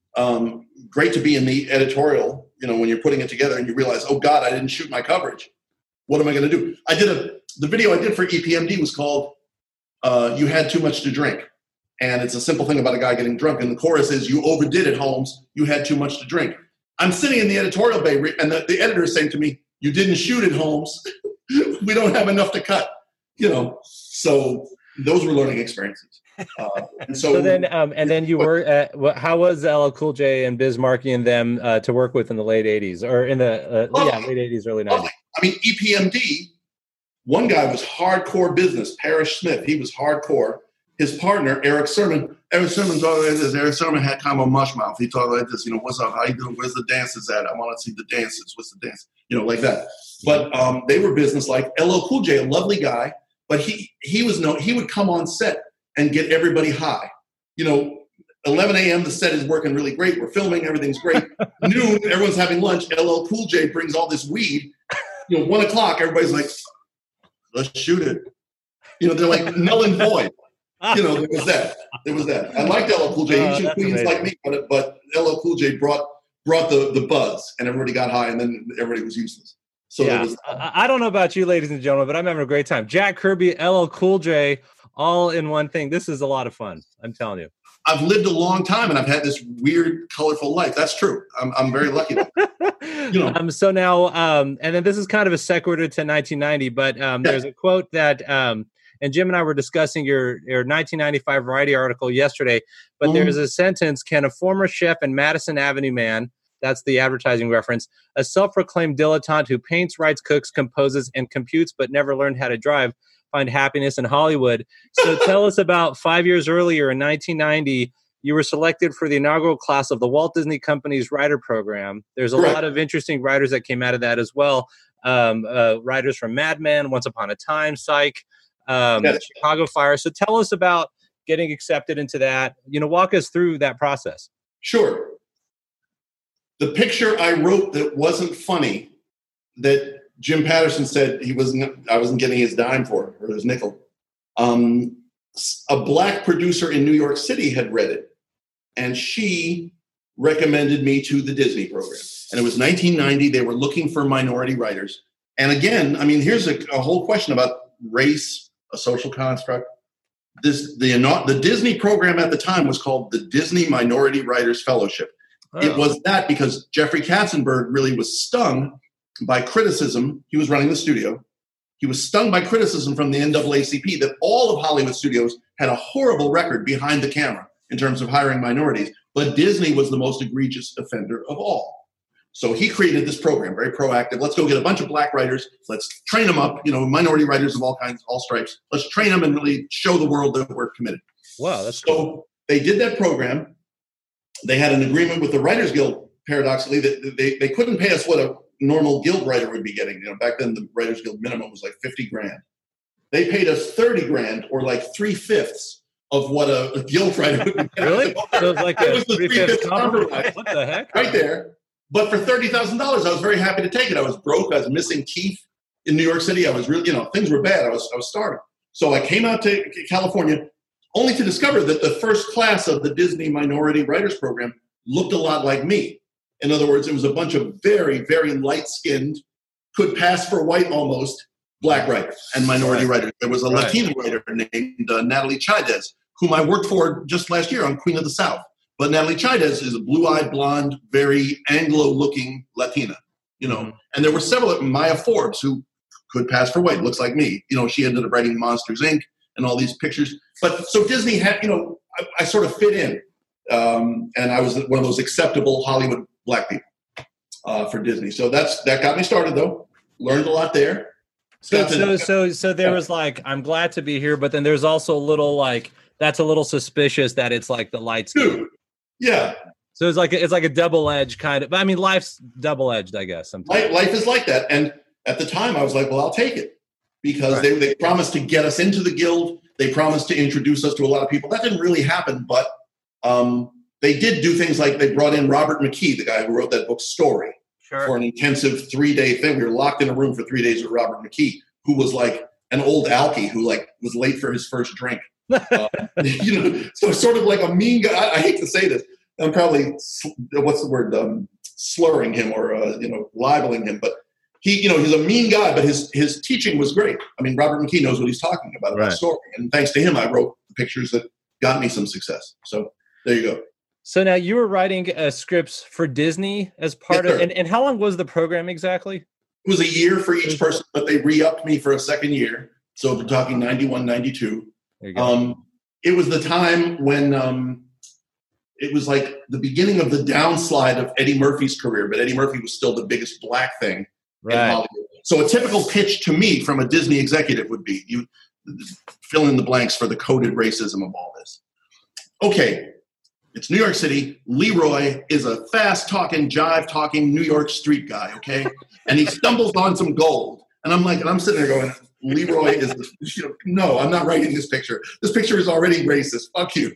S2: to be in the editorial, when you're putting it together and you realize, oh God, I didn't shoot my coverage. What am I going to do? The video I did for EPMD was called You Had Too Much to Drink. And it's a simple thing about a guy getting drunk. And the chorus is, you overdid it, Holmes. You had too much to drink. I'm sitting in the editorial bay, and the editor is saying to me, you didn't shoot it, Holmes. We don't have enough to cut. So those were learning experiences. And then you were at, how was LL Cool J and Biz Markie and them to work with in the late 80s, or in the late 80s, early 90s? I mean, EPMD, one guy was hardcore business, Parrish Smith. He was hardcore. His partner, Eric Sermon talked like this. Eric Sermon had kind of a mush mouth. He talked like this, what's up? How you doing? Where's the dances at? I want to see the dances. What's the dance? Like that. But they were business like. LL Cool J, a lovely guy, but he would come on set and get everybody high. 11 a.m., the set is working really great. We're filming, everything's great. Noon, everyone's having lunch. LL Cool J brings all this weed. 1 o'clock, everybody's like, let's shoot it. They're like null and void. There was that. I liked LL Cool J. He shoot queens like me, but LL Cool J brought the buzz, and everybody got high, and then everybody was useless. So
S1: I don't know about you, ladies and gentlemen, but I'm having a great time. Jack Kirby, LL Cool J, all in one thing. This is a lot of fun. I'm telling you.
S2: I've lived a long time, and I've had this weird, colorful life. That's true. I'm very lucky.
S1: So now, and then this is kind of a sequitur to 1990, but there's a quote that, and Jim and I were discussing your 1995 Variety article yesterday, but there's a sentence: can a former chef and Madison Avenue man, that's the advertising reference, a self-proclaimed dilettante who paints, writes, cooks, composes, and computes, but never learned how to drive, find happiness in Hollywood? So tell us about 5 years earlier in 1990, you were selected for the inaugural class of the Walt Disney Company's writer program. There's a lot of interesting writers that came out of that as well. Writers from Mad Men, Once Upon a Time, Psych, Chicago Fire. So tell us about getting accepted into that. Walk us through that process.
S2: Sure. The picture I wrote that wasn't funny, that Jim Patterson said I wasn't getting his dime for, or his nickel. A black producer in New York City had read it, and she recommended me to the Disney program. And it was 1990. They were looking for minority writers. And again, I mean, here's a whole question about race, a social construct. The Disney program at the time was called the Disney Minority Writers Fellowship. It was that because Jeffrey Katzenberg really was stung by criticism. He was running the studio. He was stung by criticism from the NAACP that all of Hollywood studios had a horrible record behind the camera in terms of hiring minorities, but Disney was the most egregious offender of all. So he created this program, very proactive. Let's go get a bunch of black writers. Let's train them up, minority writers of all kinds, all stripes. Let's train them and really show the world that we're committed.
S1: Wow, that's
S2: so
S1: cool.
S2: They did that program. They had an agreement with the Writers Guild, paradoxically, that they couldn't pay us what a normal guild writer would be getting. Back then the Writers Guild minimum was like $50,000. They paid us $30,000, or like 3/5 of what a guild writer would be getting.
S1: Really? So it was like a 3/5
S2: compromise.
S1: What the heck?
S2: Right there. But for $30,000, I was very happy to take it. I was broke. I was missing teeth in New York City. I was really, things were bad. I was starving. So I came out to California only to discover that the first class of the Disney Minority Writers Program looked a lot like me. In other words, it was a bunch of very, very light-skinned, could pass for white almost, black writers and minority writers. There was a Latina writer named Natalie Chaidez, whom I worked for just last year on Queen of the South. But Natalie Chaidez is a blue-eyed, blonde, very Anglo-looking Latina, And there were several, Maya Forbes, who could pass for white, looks like me. She ended up writing Monsters, Inc. and all these pictures. But so Disney had, I sort of fit in. And I was one of those acceptable Hollywood black people for Disney. So that got me started, though. Learned a lot there.
S1: So there was like, I'm glad to be here, but then there's also a little that's a little suspicious that it's like the lights.
S2: Dude, yeah.
S1: So it's like a double-edged kind of. I mean, life's double-edged, I guess. Sometimes.
S2: Life is like that, and at the time, I was like, "Well, I'll take it," because they promised to get us into the guild. They promised to introduce us to a lot of people. That didn't really happen, but they did do things like they brought in Robert McKee, the guy who wrote that book Story, for an intensive 3-day thing. We were locked in a room for 3 days with Robert McKee, who was like an old alkie who was late for his first drink. So sort of like a mean guy. I hate to say this. I'm probably, what's the word, slurring him or, libeling him. But he's a mean guy, but his teaching was great. I mean, Robert McKee knows what he's talking about Story. And thanks to him, I wrote the pictures that got me some success. So there you go.
S1: So now you were writing scripts for Disney as part of, and how long was the program exactly?
S2: It was a year for each person, but they re-upped me for a second year. So we're talking 91, 92. There you go. It was the time when it was like the beginning of the downslide of Eddie Murphy's career, but Eddie Murphy was still the biggest black thing in Hollywood. So a typical pitch to me from a Disney executive would be, you fill in the blanks for the coded racism of all this. Okay, it's New York City. Leroy is a fast-talking, jive-talking New York street guy, okay? And he stumbles on some gold. And I'm sitting there going, Leroy is, no, I'm not writing this picture. This picture is already racist. Fuck you,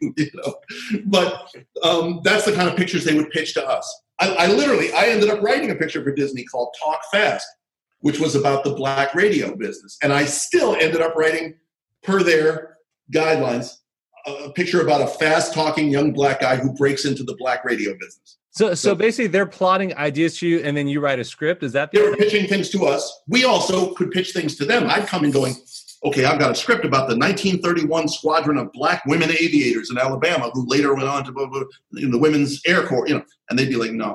S2: But that's the kind of pictures they would pitch to us. I ended up writing a picture for Disney called Talk Fast, which was about the black radio business. And I still ended up writing, per their guidelines, a picture about a fast-talking young black guy who breaks into the black radio business.
S1: So basically, they're plotting ideas to you, and then you write a script. Is that
S2: they were pitching things to us? We also could pitch things to them. I'd come in going, okay, I've got a script about the 1931 squadron of black women aviators in Alabama who later went on to the Women's Air Corps, and they'd be like, no.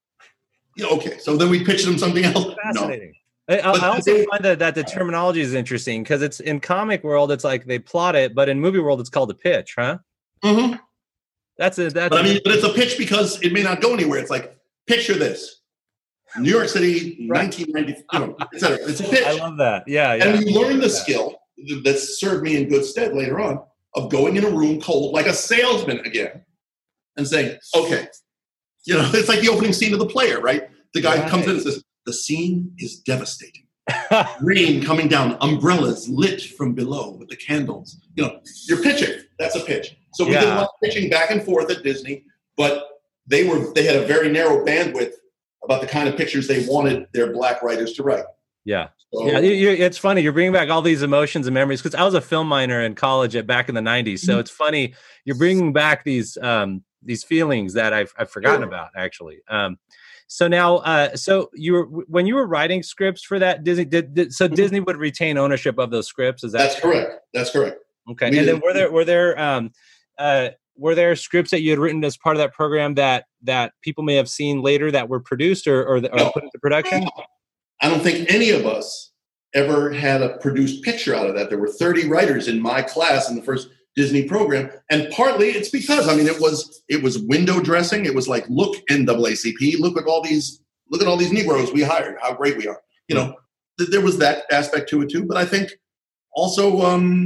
S2: Okay, so then we pitch them something else.
S1: Fascinating. No. I also find that the terminology is interesting because it's in comic world, it's like they plot it, but in movie world, it's called a pitch, huh?
S2: Mm-hmm.
S1: But
S2: it's a pitch because it may not go anywhere. It's like, picture this. New York City, 1990, et cetera. It's a pitch.
S1: I love that. Yeah.
S2: And you learn the skill that served me in good stead later on of going in a room cold, like a salesman again, and saying, okay, it's like the opening scene of The Player, right? The guy comes in and says, the scene is devastating. Rain coming down, umbrellas lit from below with the candles. You're pitching. That's a pitch. So we did a lot of pitching back and forth at Disney, but they had a very narrow bandwidth about the kind of pictures they wanted their black writers to write.
S1: Yeah. So, it's funny. You're bringing back all these emotions and memories because I was a film minor in college back in the 90s. So it's funny. You're bringing back these feelings that I've forgotten about, actually. So now, when you were writing scripts for that, Disney Disney would retain ownership of those scripts. That's
S2: correct. That's correct.
S1: Okay. And then were there were there scripts that you had written as part of that program that people may have seen later that were produced or put into production?
S2: I don't think any of us ever had a produced picture out of that. There were 30 writers in my class in the first Disney program, and partly it's because it was window dressing. It was like, look, NAACP, look at all these Negroes we hired, how great we are. There was that aspect to it too. But I think also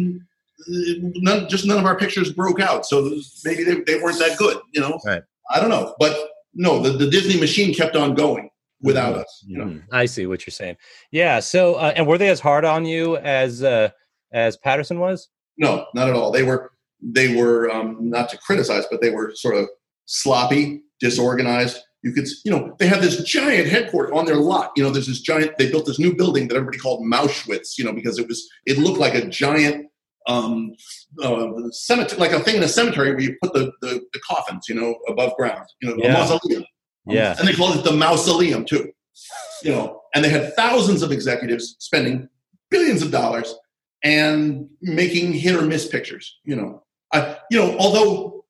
S2: none of our pictures broke out, so maybe they weren't that good.
S1: Right.
S2: I don't know, but no, the Disney machine kept on going without us.
S1: I see what you're saying. Yeah. So, and were they as hard on you as Patterson was?
S2: No, not at all. They were not to criticize, but they were sort of sloppy, disorganized. You could, they have this giant headquarters on their lot. There's this giant. They built this new building that everybody called Mauschwitz. Because it looked like a giant cemetery, like a thing in a cemetery where you put the coffins, above ground. A mausoleum.
S1: Yeah.
S2: And they called it the mausoleum too. And they had thousands of executives spending billions of dollars and making hit or miss pictures. Although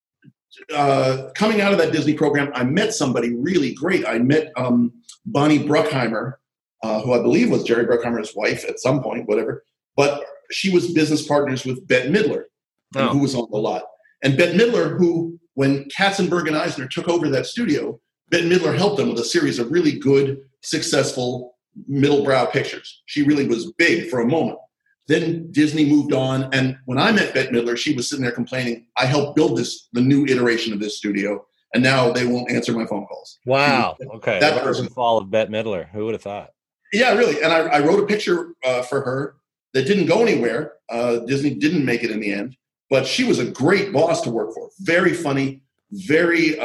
S2: coming out of that Disney program, I met somebody really great. I met Bonnie Bruckheimer, who I believe was Jerry Bruckheimer's wife at some point, whatever. But she was business partners with Bette Midler, who was on the lot. And Bette Midler, who, when Katzenberg and Eisner took over that studio, Bette Midler helped them with a series of really good, successful, middle-brow pictures. She really was big for a moment. Then Disney moved on, and when I met Bette Midler, she was sitting there complaining, I helped build the new iteration of this studio, and now they won't answer my phone calls.
S1: Wow. Okay.
S2: That person.
S1: Fall of Bette Midler. Who would have thought?
S2: Yeah, really. And I wrote a picture for her that didn't go anywhere. Disney didn't make it in the end, but she was a great boss to work for. Very funny, very,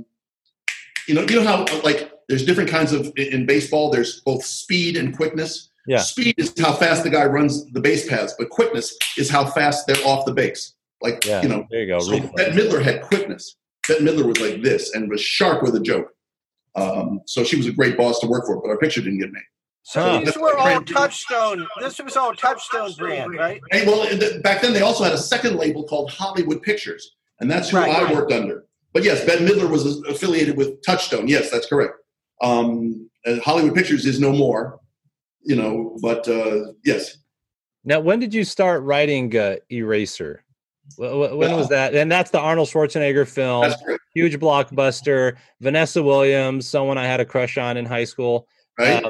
S2: you know how, like, there's different kinds of, in baseball, there's both speed and quickness.
S1: Yeah.
S2: Speed is how fast the guy runs the base paths, but quickness is how fast they're off the base. Like,
S1: there you go.
S2: So Bette Midler had quickness. Bette Midler was like this and was sharp with a joke. So she was a great boss to work for, but our picture didn't get made.
S3: So these were all Touchstone. This was all Touchstone brand, right?
S2: Hey, well, back then they also had a second label called Hollywood Pictures, and that's who I worked under. But yes, Bette Midler was affiliated with Touchstone. Yes, that's correct. Hollywood Pictures is no more, but yes.
S1: Now, when did you start writing Eraser? When was that? And that's the Arnold Schwarzenegger film, huge blockbuster. Vanessa Williams, someone I had a crush on in high school.
S2: Right.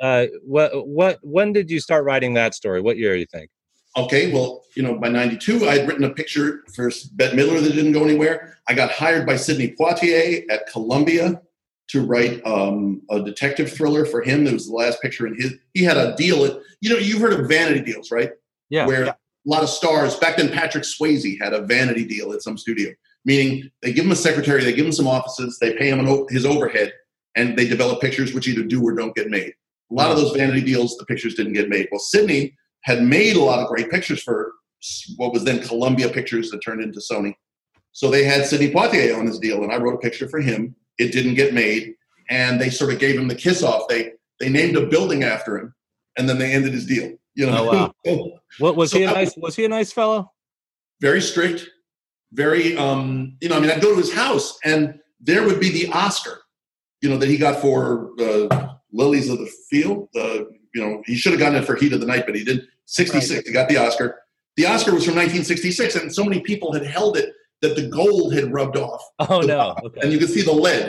S1: When did you start writing that story? What year do you think?
S2: Okay, well, by 92, I had written a picture for Bette Midler that didn't go anywhere. I got hired by Sidney Poitier at Columbia to write a detective thriller for him. That was the last picture in his. He had a deal at, you've heard of vanity deals, right?
S1: Yeah.
S2: Where a lot of stars, back then Patrick Swayze had a vanity deal at some studio, meaning they give him a secretary, they give him some offices, they pay him his overhead, and they develop pictures which either do or don't get made. A lot of those vanity deals, the pictures didn't get made. Well, Sidney had made a lot of great pictures for what was then Columbia Pictures that turned into Sony. So they had Sidney Poitier on his deal, and I wrote a picture for him. It didn't get made, and they sort of gave him the kiss off. They named a building after him, and then they ended his deal.
S1: Oh, wow. What was he a nice fellow?
S2: Very strict, very I'd go to his house, and there would be the Oscar, that he got for Lilies of the Field. He should have gotten it for Heat of the Night, but he did. 66, right. He got the Oscar. The Oscar was from 1966, and so many people had held it that the gold had rubbed off.
S1: Oh no! Okay.
S2: And you could see the lead.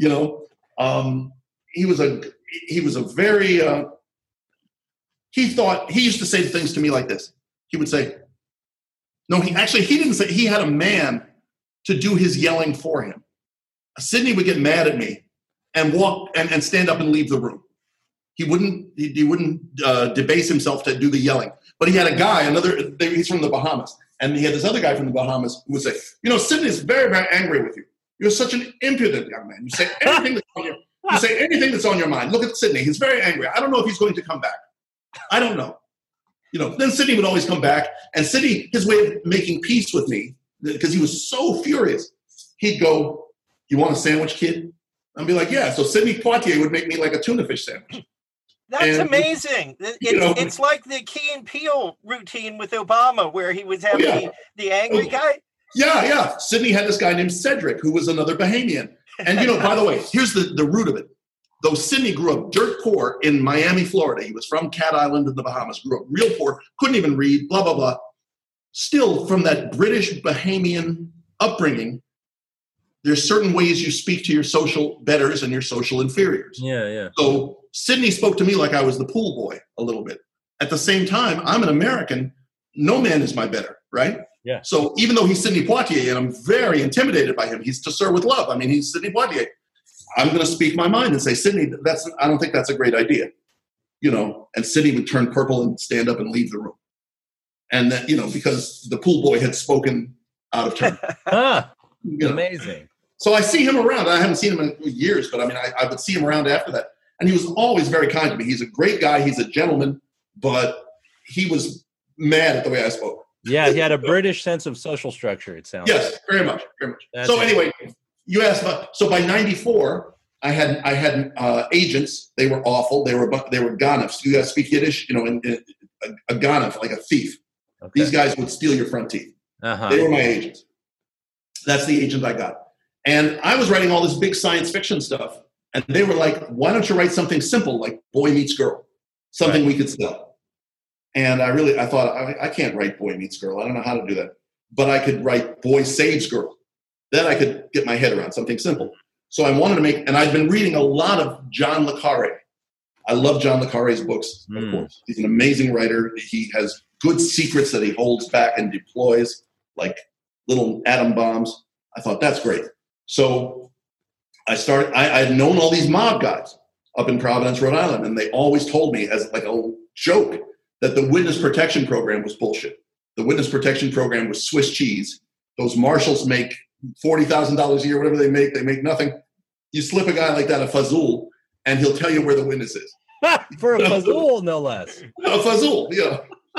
S2: He was a very. He used to say things to me like this. He would say, "No, he didn't say." He had a man to do his yelling for him. Sidney would get mad at me and walk and stand up and leave the room. He wouldn't debase himself to do the yelling. But he had a guy, he's from the Bahamas, and he had this other guy from the Bahamas who would say, Sidney is very, very angry with you. You're such an impudent young man. You say anything that's on your mind. Look at Sidney. He's very angry. I don't know if he's going to come back. I don't know. Then Sidney would always come back, and Sidney, his way of making peace with me, because he was so furious, he'd go, "You want a sandwich, kid?" I'd be like, "Yeah." So Sidney Poitier would make me like a tuna fish sandwich.
S3: That's amazing. It's like the Key and Peele routine with Obama, where he was having the angry guy.
S2: Yeah. Sidney had this guy named Cedric, who was another Bahamian. And, by the way, here's the root of it. Though Sidney grew up dirt poor in Miami, Florida, he was from Cat Island in the Bahamas, grew up real poor, couldn't even read, blah, blah, blah. Still, from that British Bahamian upbringing, there's certain ways you speak to your social betters and your social inferiors.
S1: Yeah.
S2: So Sidney spoke to me like I was the pool boy a little bit. At the same time, I'm an American. No man is my better, right?
S1: Yeah.
S2: So even though he's Sidney Poitier and I'm very intimidated by him, he's to sir with love. I mean, he's Sidney Poitier. I'm going to speak my mind and say, Sidney, I don't think that's a great idea. And Sidney would turn purple and stand up and leave the room. And then, because the pool boy had spoken out of turn.
S1: Amazing.
S2: So I see him around. I haven't seen him in years, but I mean, I would see him around after that. And he was always very kind to me. He's a great guy. He's a gentleman, but he was mad at the way I spoke.
S1: Yeah, he had a British sense of social structure, it sounds.
S2: Yes, very much. So anyway, you asked about, so by 94, I had agents. They were awful. They were ganefs. You guys speak Yiddish? A ganef, like a thief. Okay. These guys would steal your front teeth. They were my agents. That's the agent I got. And I was writing all this big science fiction stuff. And they were like, why don't you write something simple like Boy Meets Girl? Something we could sell. And I thought, I can't write Boy Meets Girl. I don't know how to do that. But I could write Boy Saves Girl. Then I could get my head around something simple. So I wanted to and I'd been reading a lot of John le Carre. I love John le Carre's books, of course. He's an amazing writer. He has good secrets that he holds back and deploys, like little atom bombs. I thought, that's great. So I had known all these mob guys up in Providence, Rhode Island, and they always told me as like a joke that the witness protection program was bullshit. The witness protection program was Swiss cheese. Those marshals make $40,000 a year, whatever they make nothing. You slip a guy like that a fazul, and he'll tell you where the witness is.
S1: For a fazul, no less.
S2: A fazul, yeah.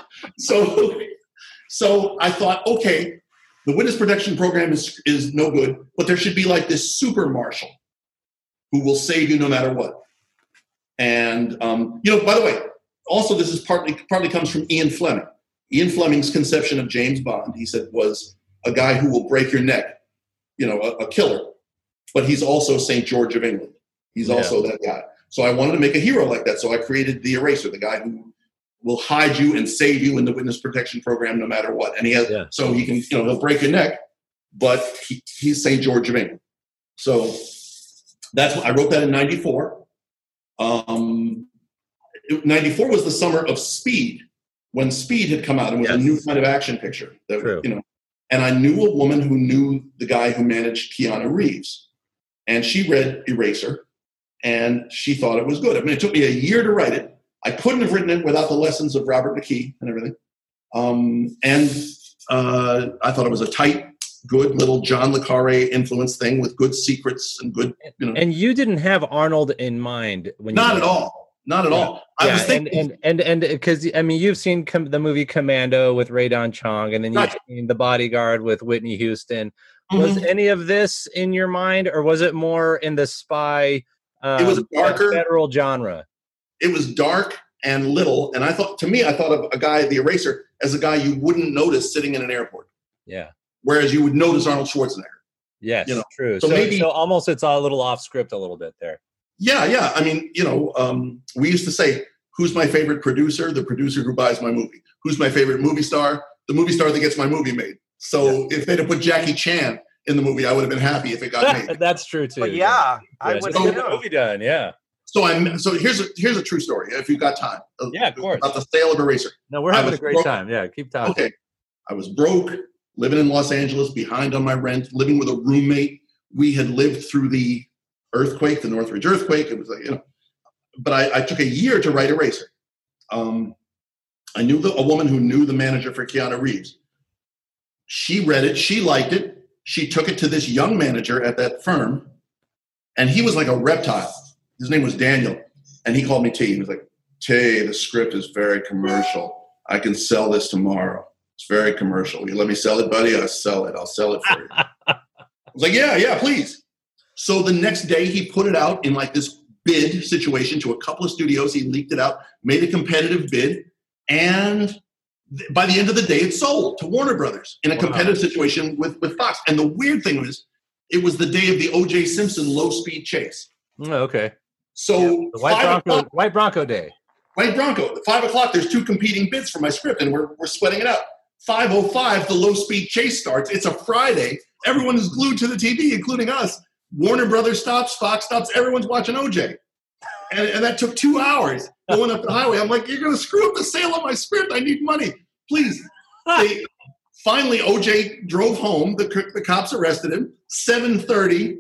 S2: So I thought, okay, the witness protection program is no good, but there should be like this super marshal who will save you no matter what. And, by the way, also this is partly comes from Ian Fleming. Ian Fleming's conception of James Bond, he said, was a guy who will break your neck, a killer, but he's also St. George of England. He's also that guy. So I wanted to make a hero like that. So I created the Eraser, the guy who will hide you and save you in the witness protection program no matter what. And so he can, he'll break your neck, but he's St. George of England. So I wrote that in 94. 94 was the summer of Speed, when Speed had come out and was a new kind of action picture. And I knew a woman who knew the guy who managed Keanu Reeves. And she read Eraser, and she thought it was good. I mean, it took me a year to write it. I couldn't have written it without the lessons of Robert McKee and everything. I thought it was a tight, good little John le Carre influence thing with good secrets and good,
S1: And you didn't have Arnold in mind when
S2: Not at all. I was thinking,
S1: and because you've seen the movie Commando with Ray Don Chong, and then you've seen The Bodyguard with Whitney Houston. Was any of this in your mind, or was it more in the spy?
S2: It was darker
S1: federal genre.
S2: It was dark and little, and I thought of a guy, the Eraser, as a guy you wouldn't notice sitting in an airport.
S1: Yeah.
S2: Whereas you would notice Arnold Schwarzenegger.
S1: Yes, true. So almost it's a little off script a little bit there.
S2: Yeah. I mean, we used to say, who's my favorite producer? The producer who buys my movie. Who's my favorite movie star? The movie star that gets my movie made. So if they'd have put Jackie Chan in the movie, I would have been happy if it got made.
S1: That's true too.
S3: I would have
S1: the movie done. Yeah.
S2: So here's a true story. If you've got time.
S1: Yeah, of course.
S2: About the sale of Eraser.
S1: No, we're having a great time. Yeah, keep talking.
S2: Okay. I was broke, living in Los Angeles, behind on my rent, living with a roommate. We had lived through the earthquake, the Northridge earthquake. It was like, but I took a year to write Eraser. I knew a woman who knew the manager for Keanu Reeves. She read it. She liked it. She took it to this young manager at that firm, and he was like a reptile. His name was Daniel, and he called me T. He was like, T, the script is very commercial. I can sell this tomorrow. It's very commercial. You let me sell it, buddy? I'll sell it. I'll sell it for you. I was like, yeah, please. So the next day he put it out in like this bid situation to a couple of studios. He leaked it out, made a competitive bid, and by the end of the day, it sold to Warner Brothers in a competitive situation with Fox. And the weird thing was, it was the day of the O.J. Simpson low-speed chase.
S1: Okay.
S2: So
S1: the White Bronco day.
S2: White Bronco. At 5 o'clock, there's 2 competing bids for my script, and we're sweating it out. 5:05, the low-speed chase starts. It's a Friday. Everyone is glued to the TV, including us. Warner Brothers stops, Fox stops. Everyone's watching O.J. And that took 2 hours going up the highway. I'm like, you're going to screw up the sale of my script. I need money. Please. Finally, O.J. drove home. The cops arrested him. 7:30,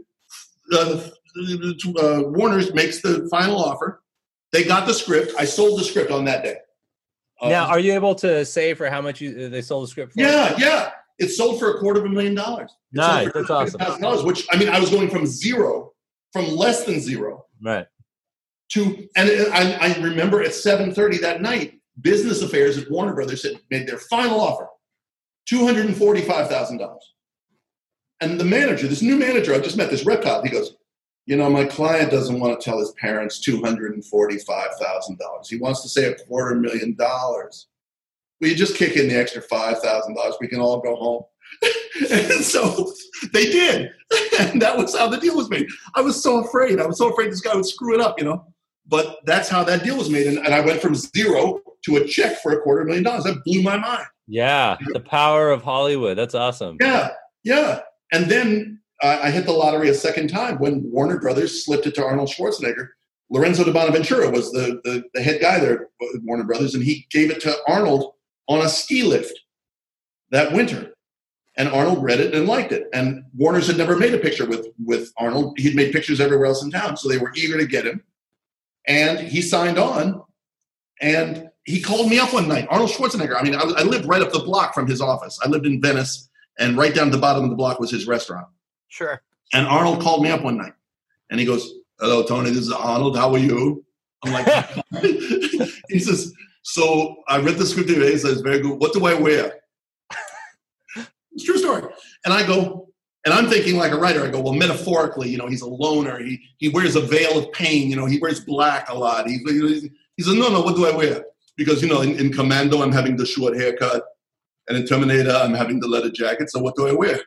S2: Warner's makes the final offer. They got the script. I sold the script on that day.
S1: Now, are you able to say for how much they sold the script for?
S2: Yeah. It sold for $250,000.
S1: Nice. That's awesome.
S2: Which, I mean, I was going from less than zero.
S1: Right.
S2: And I remember at 7:30 that night, Business Affairs at Warner Brothers had made their final offer, $245,000. And the manager, this new manager, I just met, this reptile, he goes, my client doesn't want to tell his parents $245,000. He wants to say $250,000. Will you just kick in the extra $5,000? We can all go home. And so they did. And that was how the deal was made. I was so afraid. This guy would screw it up, But that's how that deal was made. And I went from zero to a check for $250,000. That blew my mind.
S1: Yeah, the power of Hollywood. That's awesome.
S2: Yeah. And then I hit the lottery a second time when Warner Brothers slipped it to Arnold Schwarzenegger. Lorenzo de Bonaventura was the head guy there at Warner Brothers, and he gave it to Arnold on a ski lift that winter. And Arnold read it and liked it. And Warner's had never made a picture with Arnold. He'd made pictures everywhere else in town, so they were eager to get him. And he signed on, and he called me up one night. Arnold Schwarzenegger. I mean, I lived right up the block from his office. I lived in Venice, and right down the bottom of the block was his restaurant.
S3: Sure. And
S2: Arnold called me up one night, and he goes, "Hello, Tony, this is Arnold. How are you?" I'm like, he says, "So I read the script today. He says, very good. What do I wear?" It's a true story. And I go, and I'm thinking like a writer. I go, well, metaphorically, he's a loner. He wears a veil of pain. He wears black a lot. He says, no, what do I wear? Because, in Commando, I'm having the short haircut. And in Terminator, I'm having the leather jacket. So what do I wear?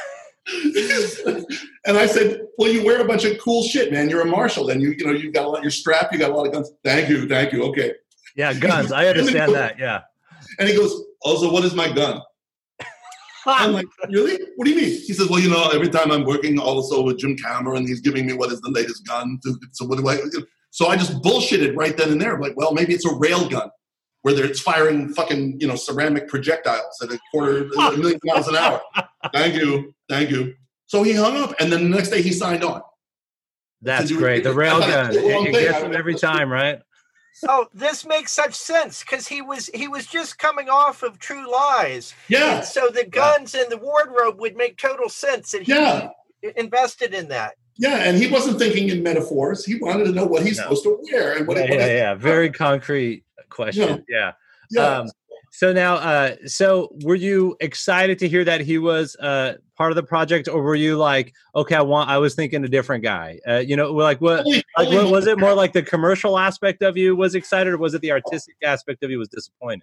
S2: And I said, well, you wear a bunch of cool shit, man. You're a marshal. And you've got a lot, you're strapped. You got a lot of guns. Thank you. Okay.
S1: Yeah, guns. I understand that. Yeah.
S2: And he goes, also, what is my gun? I'm like, really? What do you mean? He says, well, every time I'm working also with Jim Cameron, he's giving me what is the latest gun. So what do I? So I just bullshitted right then and there. I'm like, well, maybe it's a rail gun where it's firing fucking, ceramic projectiles at a million miles an hour. Thank you. So he hung up, and then the next day he signed on.
S1: That's great. The rail gun. It gets him every time, right?
S3: Oh, this makes such sense because he was just coming off of True Lies.
S2: Yeah.
S3: And so the guns and the wardrobe would make total sense, and he invested in that.
S2: Yeah, and he wasn't thinking in metaphors. He wanted to know what he's supposed to wear and what.
S1: Very concrete question. Yeah. So now, so were you excited to hear that he was part of the project, or were you like, okay, I was thinking a different guy? What was it more like the commercial aspect of you was excited, or was it the artistic aspect of you was disappointed?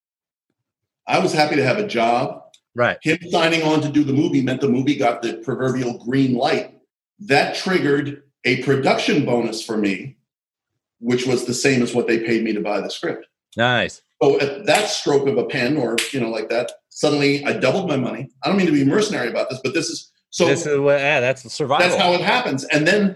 S2: I was happy to have a job.
S1: Right.
S2: Him signing on to do the movie meant the movie got the proverbial green light. That triggered a production bonus for me, which was the same as what they paid me to buy the script.
S1: Nice.
S2: So at that stroke of a pen, or like that, suddenly I doubled my money. I don't mean to be mercenary about this, but that's
S1: the survival.
S2: That's how it happens. And then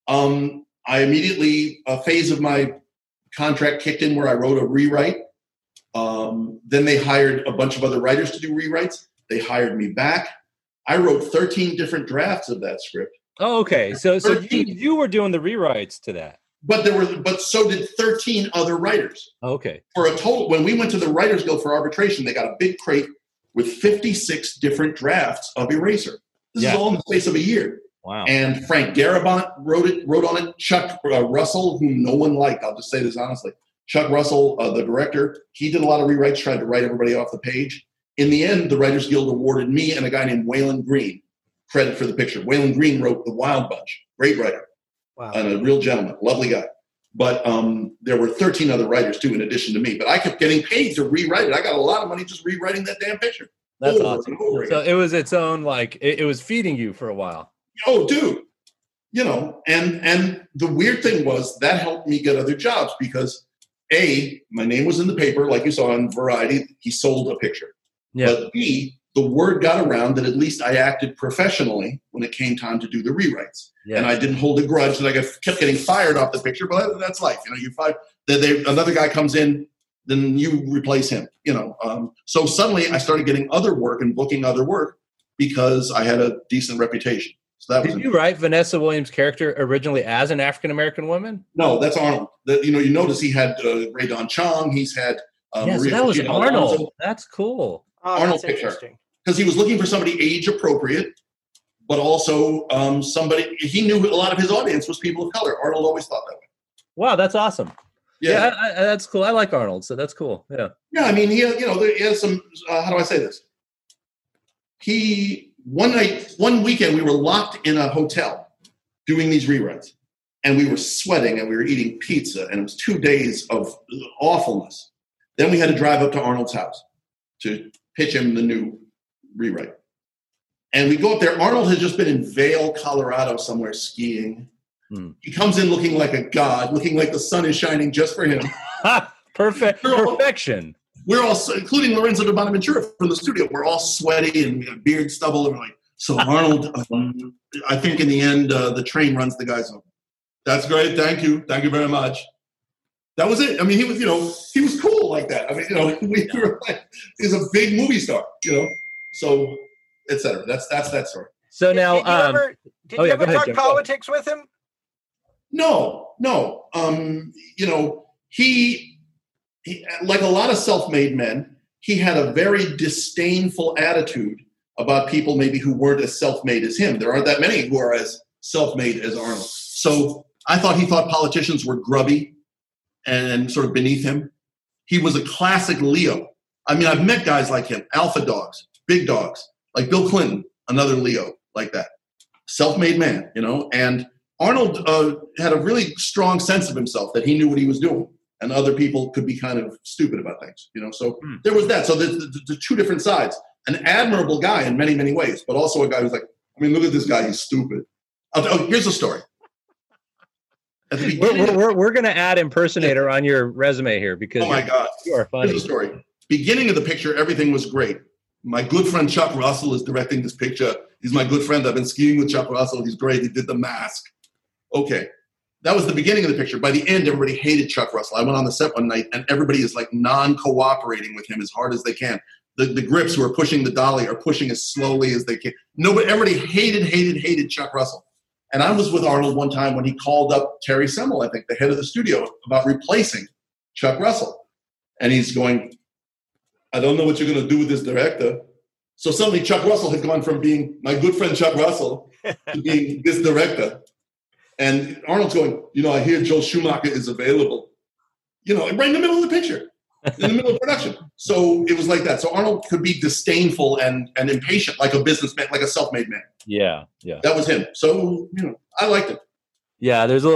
S2: I immediately, a phase of my contract kicked in where I wrote a rewrite. Then they hired a bunch of other writers to do rewrites. They hired me back. I wrote 13 different drafts of that script.
S1: Oh, okay. So you were doing the rewrites to that.
S2: But so did 13 other writers.
S1: Okay.
S2: For a total, when we went to the Writers Guild for arbitration, they got a big crate with 56 different drafts of Eraser. This is all in the space of a year.
S1: Wow.
S2: And Frank Darabont wrote on it. Chuck Russell, whom no one liked, I'll just say this honestly. Chuck Russell, the director, he did a lot of rewrites, tried to write everybody off the page. In the end, the Writers Guild awarded me and a guy named Waylon Green credit for the picture. Waylon Green wrote The Wild Bunch. Great writer.
S3: Wow.
S2: And a real gentleman, lovely guy. But there were 13 other writers too, in addition to me. But I kept getting paid to rewrite it. I got a lot of money just rewriting that damn picture.
S1: That's awesome. So it was its own, like, it was feeding you for a while.
S2: Oh, dude. You know, and the weird thing was that helped me get other jobs because A, my name was in the paper, like you saw in Variety. He sold a picture. Yeah. But B, the word got around that at least I acted professionally when it came time to do the rewrites. Yeah. And I didn't hold a grudge that I kept getting fired off the picture, but that's life. You know, you find that another guy comes in, then you replace him, you know. So suddenly I started getting other work and booking other work because I had a decent reputation. So that
S1: Did you write Vanessa Williams' character originally as an African-American woman?
S2: No, that's Arnold. You know, you notice he had Ray Don Chong. He's had
S1: Maria so that was Arnold. Alonso. That's cool.
S2: Arnold picked her because he was looking for somebody age appropriate, but also somebody he knew a lot of his audience was people of color. Arnold always thought that way.
S1: Wow, that's awesome. Yeah, that's cool. I like Arnold, so that's cool. Yeah.
S2: Yeah, I mean, he has some. How do I say this? One weekend, we were locked in a hotel doing these rewrites, and we were sweating and we were eating pizza, and it was 2 days of awfulness. Then we had to drive up to Arnold's house to pitch him the new rewrite. And we go up there. Arnold has just been in Vail, Colorado, somewhere skiing. He comes in looking like a god, looking like the sun is shining just for him.
S1: Perfection.
S2: We're all, including Lorenzo de Bonaventura from the studio, we're all sweaty and we got beard stubble. And we're like, so Arnold, I think in the end, the train runs the guys over. That's great. Thank you. Thank you very much. That was it. I mean, he was cool like that. I mean, we were like, he's a big movie star, so et cetera. That's that story.
S1: So now,
S3: did you ever talk politics with him?
S2: No. He like a lot of self-made men, he had a very disdainful attitude about people maybe who weren't as self-made as him. There aren't that many who are as self-made as Arnold. So I thought he thought politicians were grubby and sort of beneath him. He was a classic Leo. I mean, I've met guys like him, alpha dogs, big dogs, like Bill Clinton, another Leo like that. Self-made man, and Arnold had a really strong sense of himself that he knew what he was doing. And other people could be kind of stupid about things, So there was that. So the two different sides. An admirable guy in many, many ways, but also a guy who's like, I mean, look at this guy. He's stupid. Here's the story. At the
S1: we're going to add impersonator on your resume here because
S2: oh my God,
S1: you are funny.
S2: Here's the story. Beginning of the picture, everything was great. My good friend Chuck Russell is directing this picture. He's my good friend. I've been skiing with Chuck Russell. He's great. He did The Mask. Okay. That was the beginning of the picture. By the end, everybody hated Chuck Russell. I went on the set one night, and everybody is like non-cooperating with him as hard as they can. The grips who are pushing the dolly are pushing as slowly as they can. Everybody hated Chuck Russell. And I was with Arnold one time when he called up Terry Semel, I think, the head of the studio, about replacing Chuck Russell. And he's going, I don't know what you're going to do with this director. So suddenly Chuck Russell had gone from being my good friend Chuck Russell to being this director. And Arnold's going, I hear Joel Schumacher is available, right in the middle of the picture, in the middle of production. So it was like that. So Arnold could be disdainful and impatient, like a businessman, like a self-made man.
S1: Yeah.
S2: That was him. So, I liked it.
S1: Yeah, he's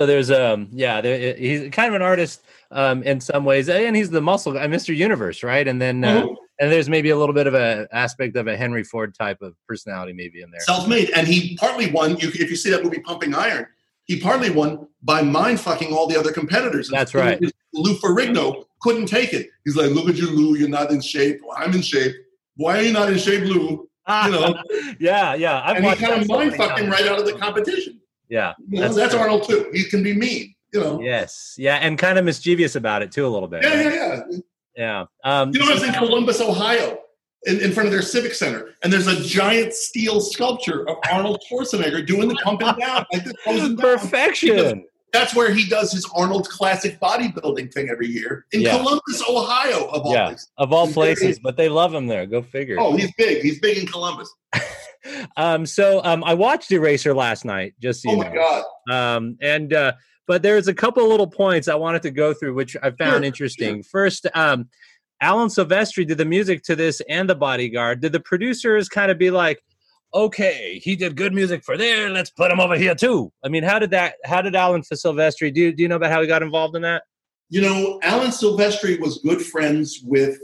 S1: kind of an artist in some ways, and he's the muscle guy, Mr. Universe, right? And then and there's maybe a little bit of an aspect of a Henry Ford type of personality maybe in there.
S2: Self-made, and he partly won. If you see that movie Pumping Iron, he partly won by mind fucking all the other competitors.
S1: That's right.
S2: Lou Ferrigno couldn't take it. He's like, "Look at you, Lou. You're not in shape. Well, I'm in shape. Why are you not in shape, Lou?"
S1: Yeah.
S2: And he kind of mind fucked him right out of the competition.
S1: Yeah,
S2: that's Arnold too. He can be mean,
S1: Yes, yeah, and kind of mischievous about it too a little bit.
S2: Yeah. I was in Columbus, Ohio, in front of their civic center, and there's a giant steel sculpture of Arnold Schwarzenegger doing the pumping down, like this.
S1: Perfection.
S2: That's where he does his Arnold classic bodybuilding thing every year in Columbus, Ohio,
S1: of all places. But they love him there. Go figure.
S2: Oh, he's big. He's big in Columbus.
S1: I watched Eraser last night. Just so you know.
S2: My
S1: God. But there's a couple of little points I wanted to go through, which I found interesting. First, Alan Silvestri did the music to this and The Bodyguard. Did the producers kind of be like, okay, he did good music for there, let's put him over here too. I mean, how did Alan Silvestri, do you know about how he got involved in that?
S2: Alan Silvestri was good friends with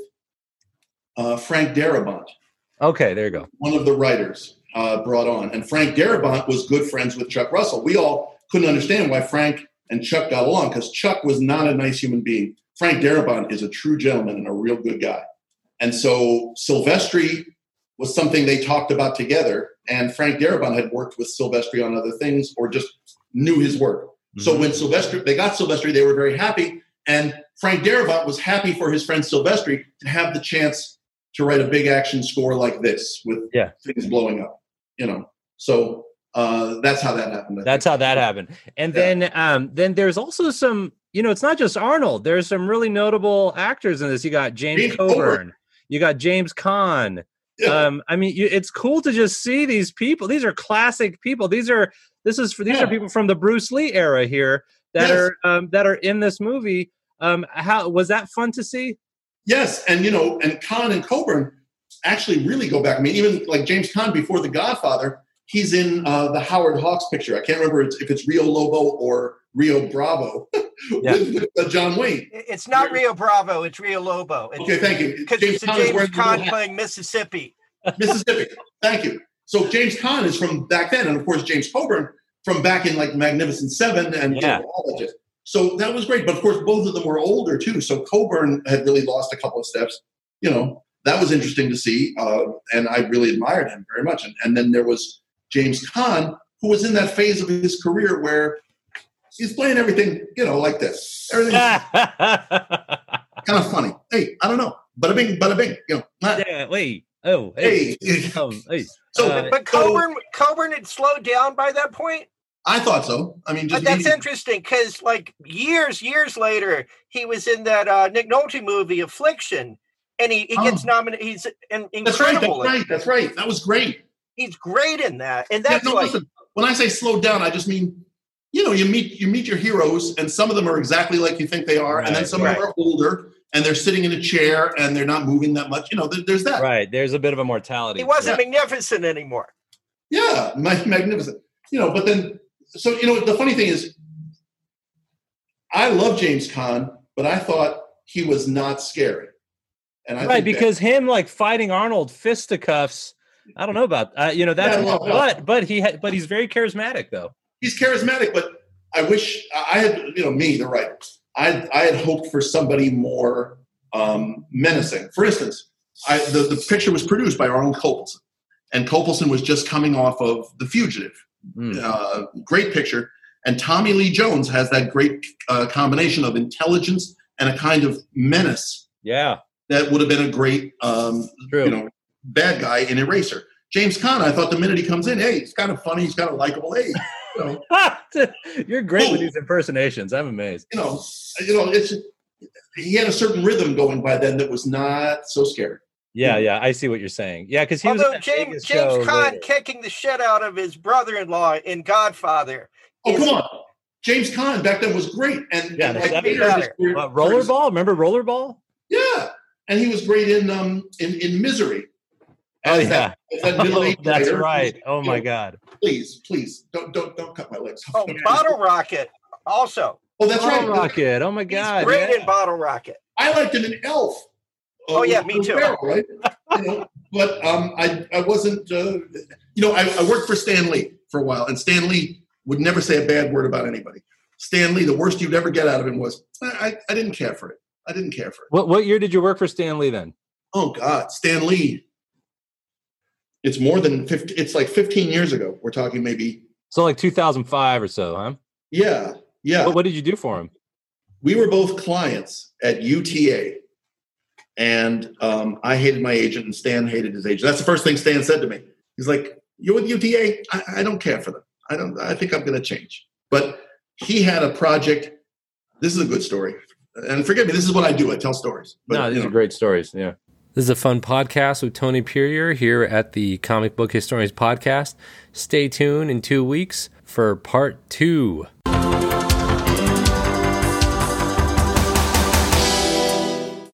S2: Frank Darabont.
S1: Okay, there you go.
S2: One of the writers brought on. And Frank Darabont was good friends with Chuck Russell. We all couldn't understand why Frank and Chuck got along, because Chuck was not a nice human being. Frank Darabont is a true gentleman and a real good guy. And so Silvestri was something they talked about together. And Frank Darabont had worked with Silvestri on other things or just knew his work. Mm-hmm. So when they got Silvestri, they were very happy. And Frank Darabont was happy for his friend Silvestri to have the chance to write a big action score like this with things blowing up, So that's how that happened.
S1: That's how that happened. And then there's also some, it's not just Arnold. There's some really notable actors in this. You got James Coburn. You got James Caan. Yeah. It's cool to just see these people. These are classic people. These are people from the Bruce Lee era here that are in this movie. How was that fun to see?
S2: Yes, and and Caan and Coburn actually really go back. I mean, even like James Caan before The Godfather, he's in the Howard Hawks picture. I can't remember if it's Rio Lobo or Rio Bravo with John Wayne.
S3: It's not Rio Bravo, it's Rio Lobo.
S2: Okay, thank you.
S3: Because it's James Caan playing Mississippi.
S2: Mississippi, thank you. So James Caan is from back then, and of course James Coburn from back in like Magnificent Seven and all that shit. So that was great. But of course, both of them were older too. So Coburn had really lost a couple of steps. That was interesting to see. And I really admired him very much. And then there was James Caan, who was in that phase of his career where he's playing everything, like this. Everything kind of funny. Hey, I don't know. Bada bing, bada bing.
S1: Yeah, wait. Oh, hey.
S2: Hey.
S3: But Coburn had slowed down by that point?
S2: I thought so. I mean,
S3: that's interesting because, like, years later, he was in that Nick Nolte movie, Affliction, and he gets nominated. He's incredible.
S2: That's right. That was great.
S3: He's great in that, and that's
S2: listen, when I say slow down, I just mean, you meet your heroes, and some of them are exactly like you think they are, and then some of them are older, and they're sitting in a chair, and they're not moving that much. There's that.
S1: Right. There's a bit of a mortality.
S3: He wasn't magnificent anymore.
S2: Yeah, magnificent. But then. So, the funny thing is, I love James Caan, but I thought he was not scary. And I think
S1: because him like fighting Arnold fisticuffs, I don't know about but he's very charismatic though.
S2: He's charismatic, but I wish I had me, the writer. I had hoped for somebody more menacing. For instance, the picture was produced by Arnold Kopelson, and Kopelson was just coming off of The Fugitive. Great picture. And Tommy Lee Jones has that great combination of intelligence and a kind of menace.
S1: Yeah.
S2: That would have been a great, bad guy in Eraser. James Caan, I thought the minute he comes in, hey, he's kind of funny, he's kind of likable. Hey,
S1: You're great with these impersonations. I'm amazed.
S2: He had a certain rhythm going by then that was not so scary.
S1: Yeah, I see what you're saying. Yeah, because
S3: James Caan kicking the shit out of his brother-in-law in Godfather.
S2: Oh, come on. James Caan back then was great. And
S1: Rollerball? Remember Rollerball?
S2: Yeah. And he was great in Misery.
S1: Oh, yeah. That's right. Oh, my God.
S2: Please, don't cut my legs off.
S3: Oh, Bottle Rocket also.
S2: Oh, that's right.
S1: Bottle Rocket. Oh, my God.
S3: He's great in Bottle Rocket.
S2: I liked him in Elf.
S3: Oh yeah, me too.
S2: Barrel, right? But I wasn't. I worked for Stan Lee for a while, and Stan Lee would never say a bad word about anybody. Stan Lee, the worst you'd ever get out of him was, I didn't care for it. I didn't care for it.
S1: What year did you work for Stan Lee then?
S2: Oh God, Stan Lee. It's more than 50. It's like 15 years ago. We're talking maybe.
S1: So like 2005 or so, huh?
S2: Yeah.
S1: What did you do for him?
S2: We were both clients at UTA. And I hated my agent, and Stan hated his agent. That's the first thing Stan said to me. He's like, "You're with UTA? I don't care for them. I think I'm going to change." But he had a project. This is a good story. And forgive me, this is what I do. I tell stories. But,
S1: these are great stories. Yeah. This is a fun podcast with Tony Puryear here at the Comic Book Historians Podcast. Stay tuned in 2 weeks for part 2.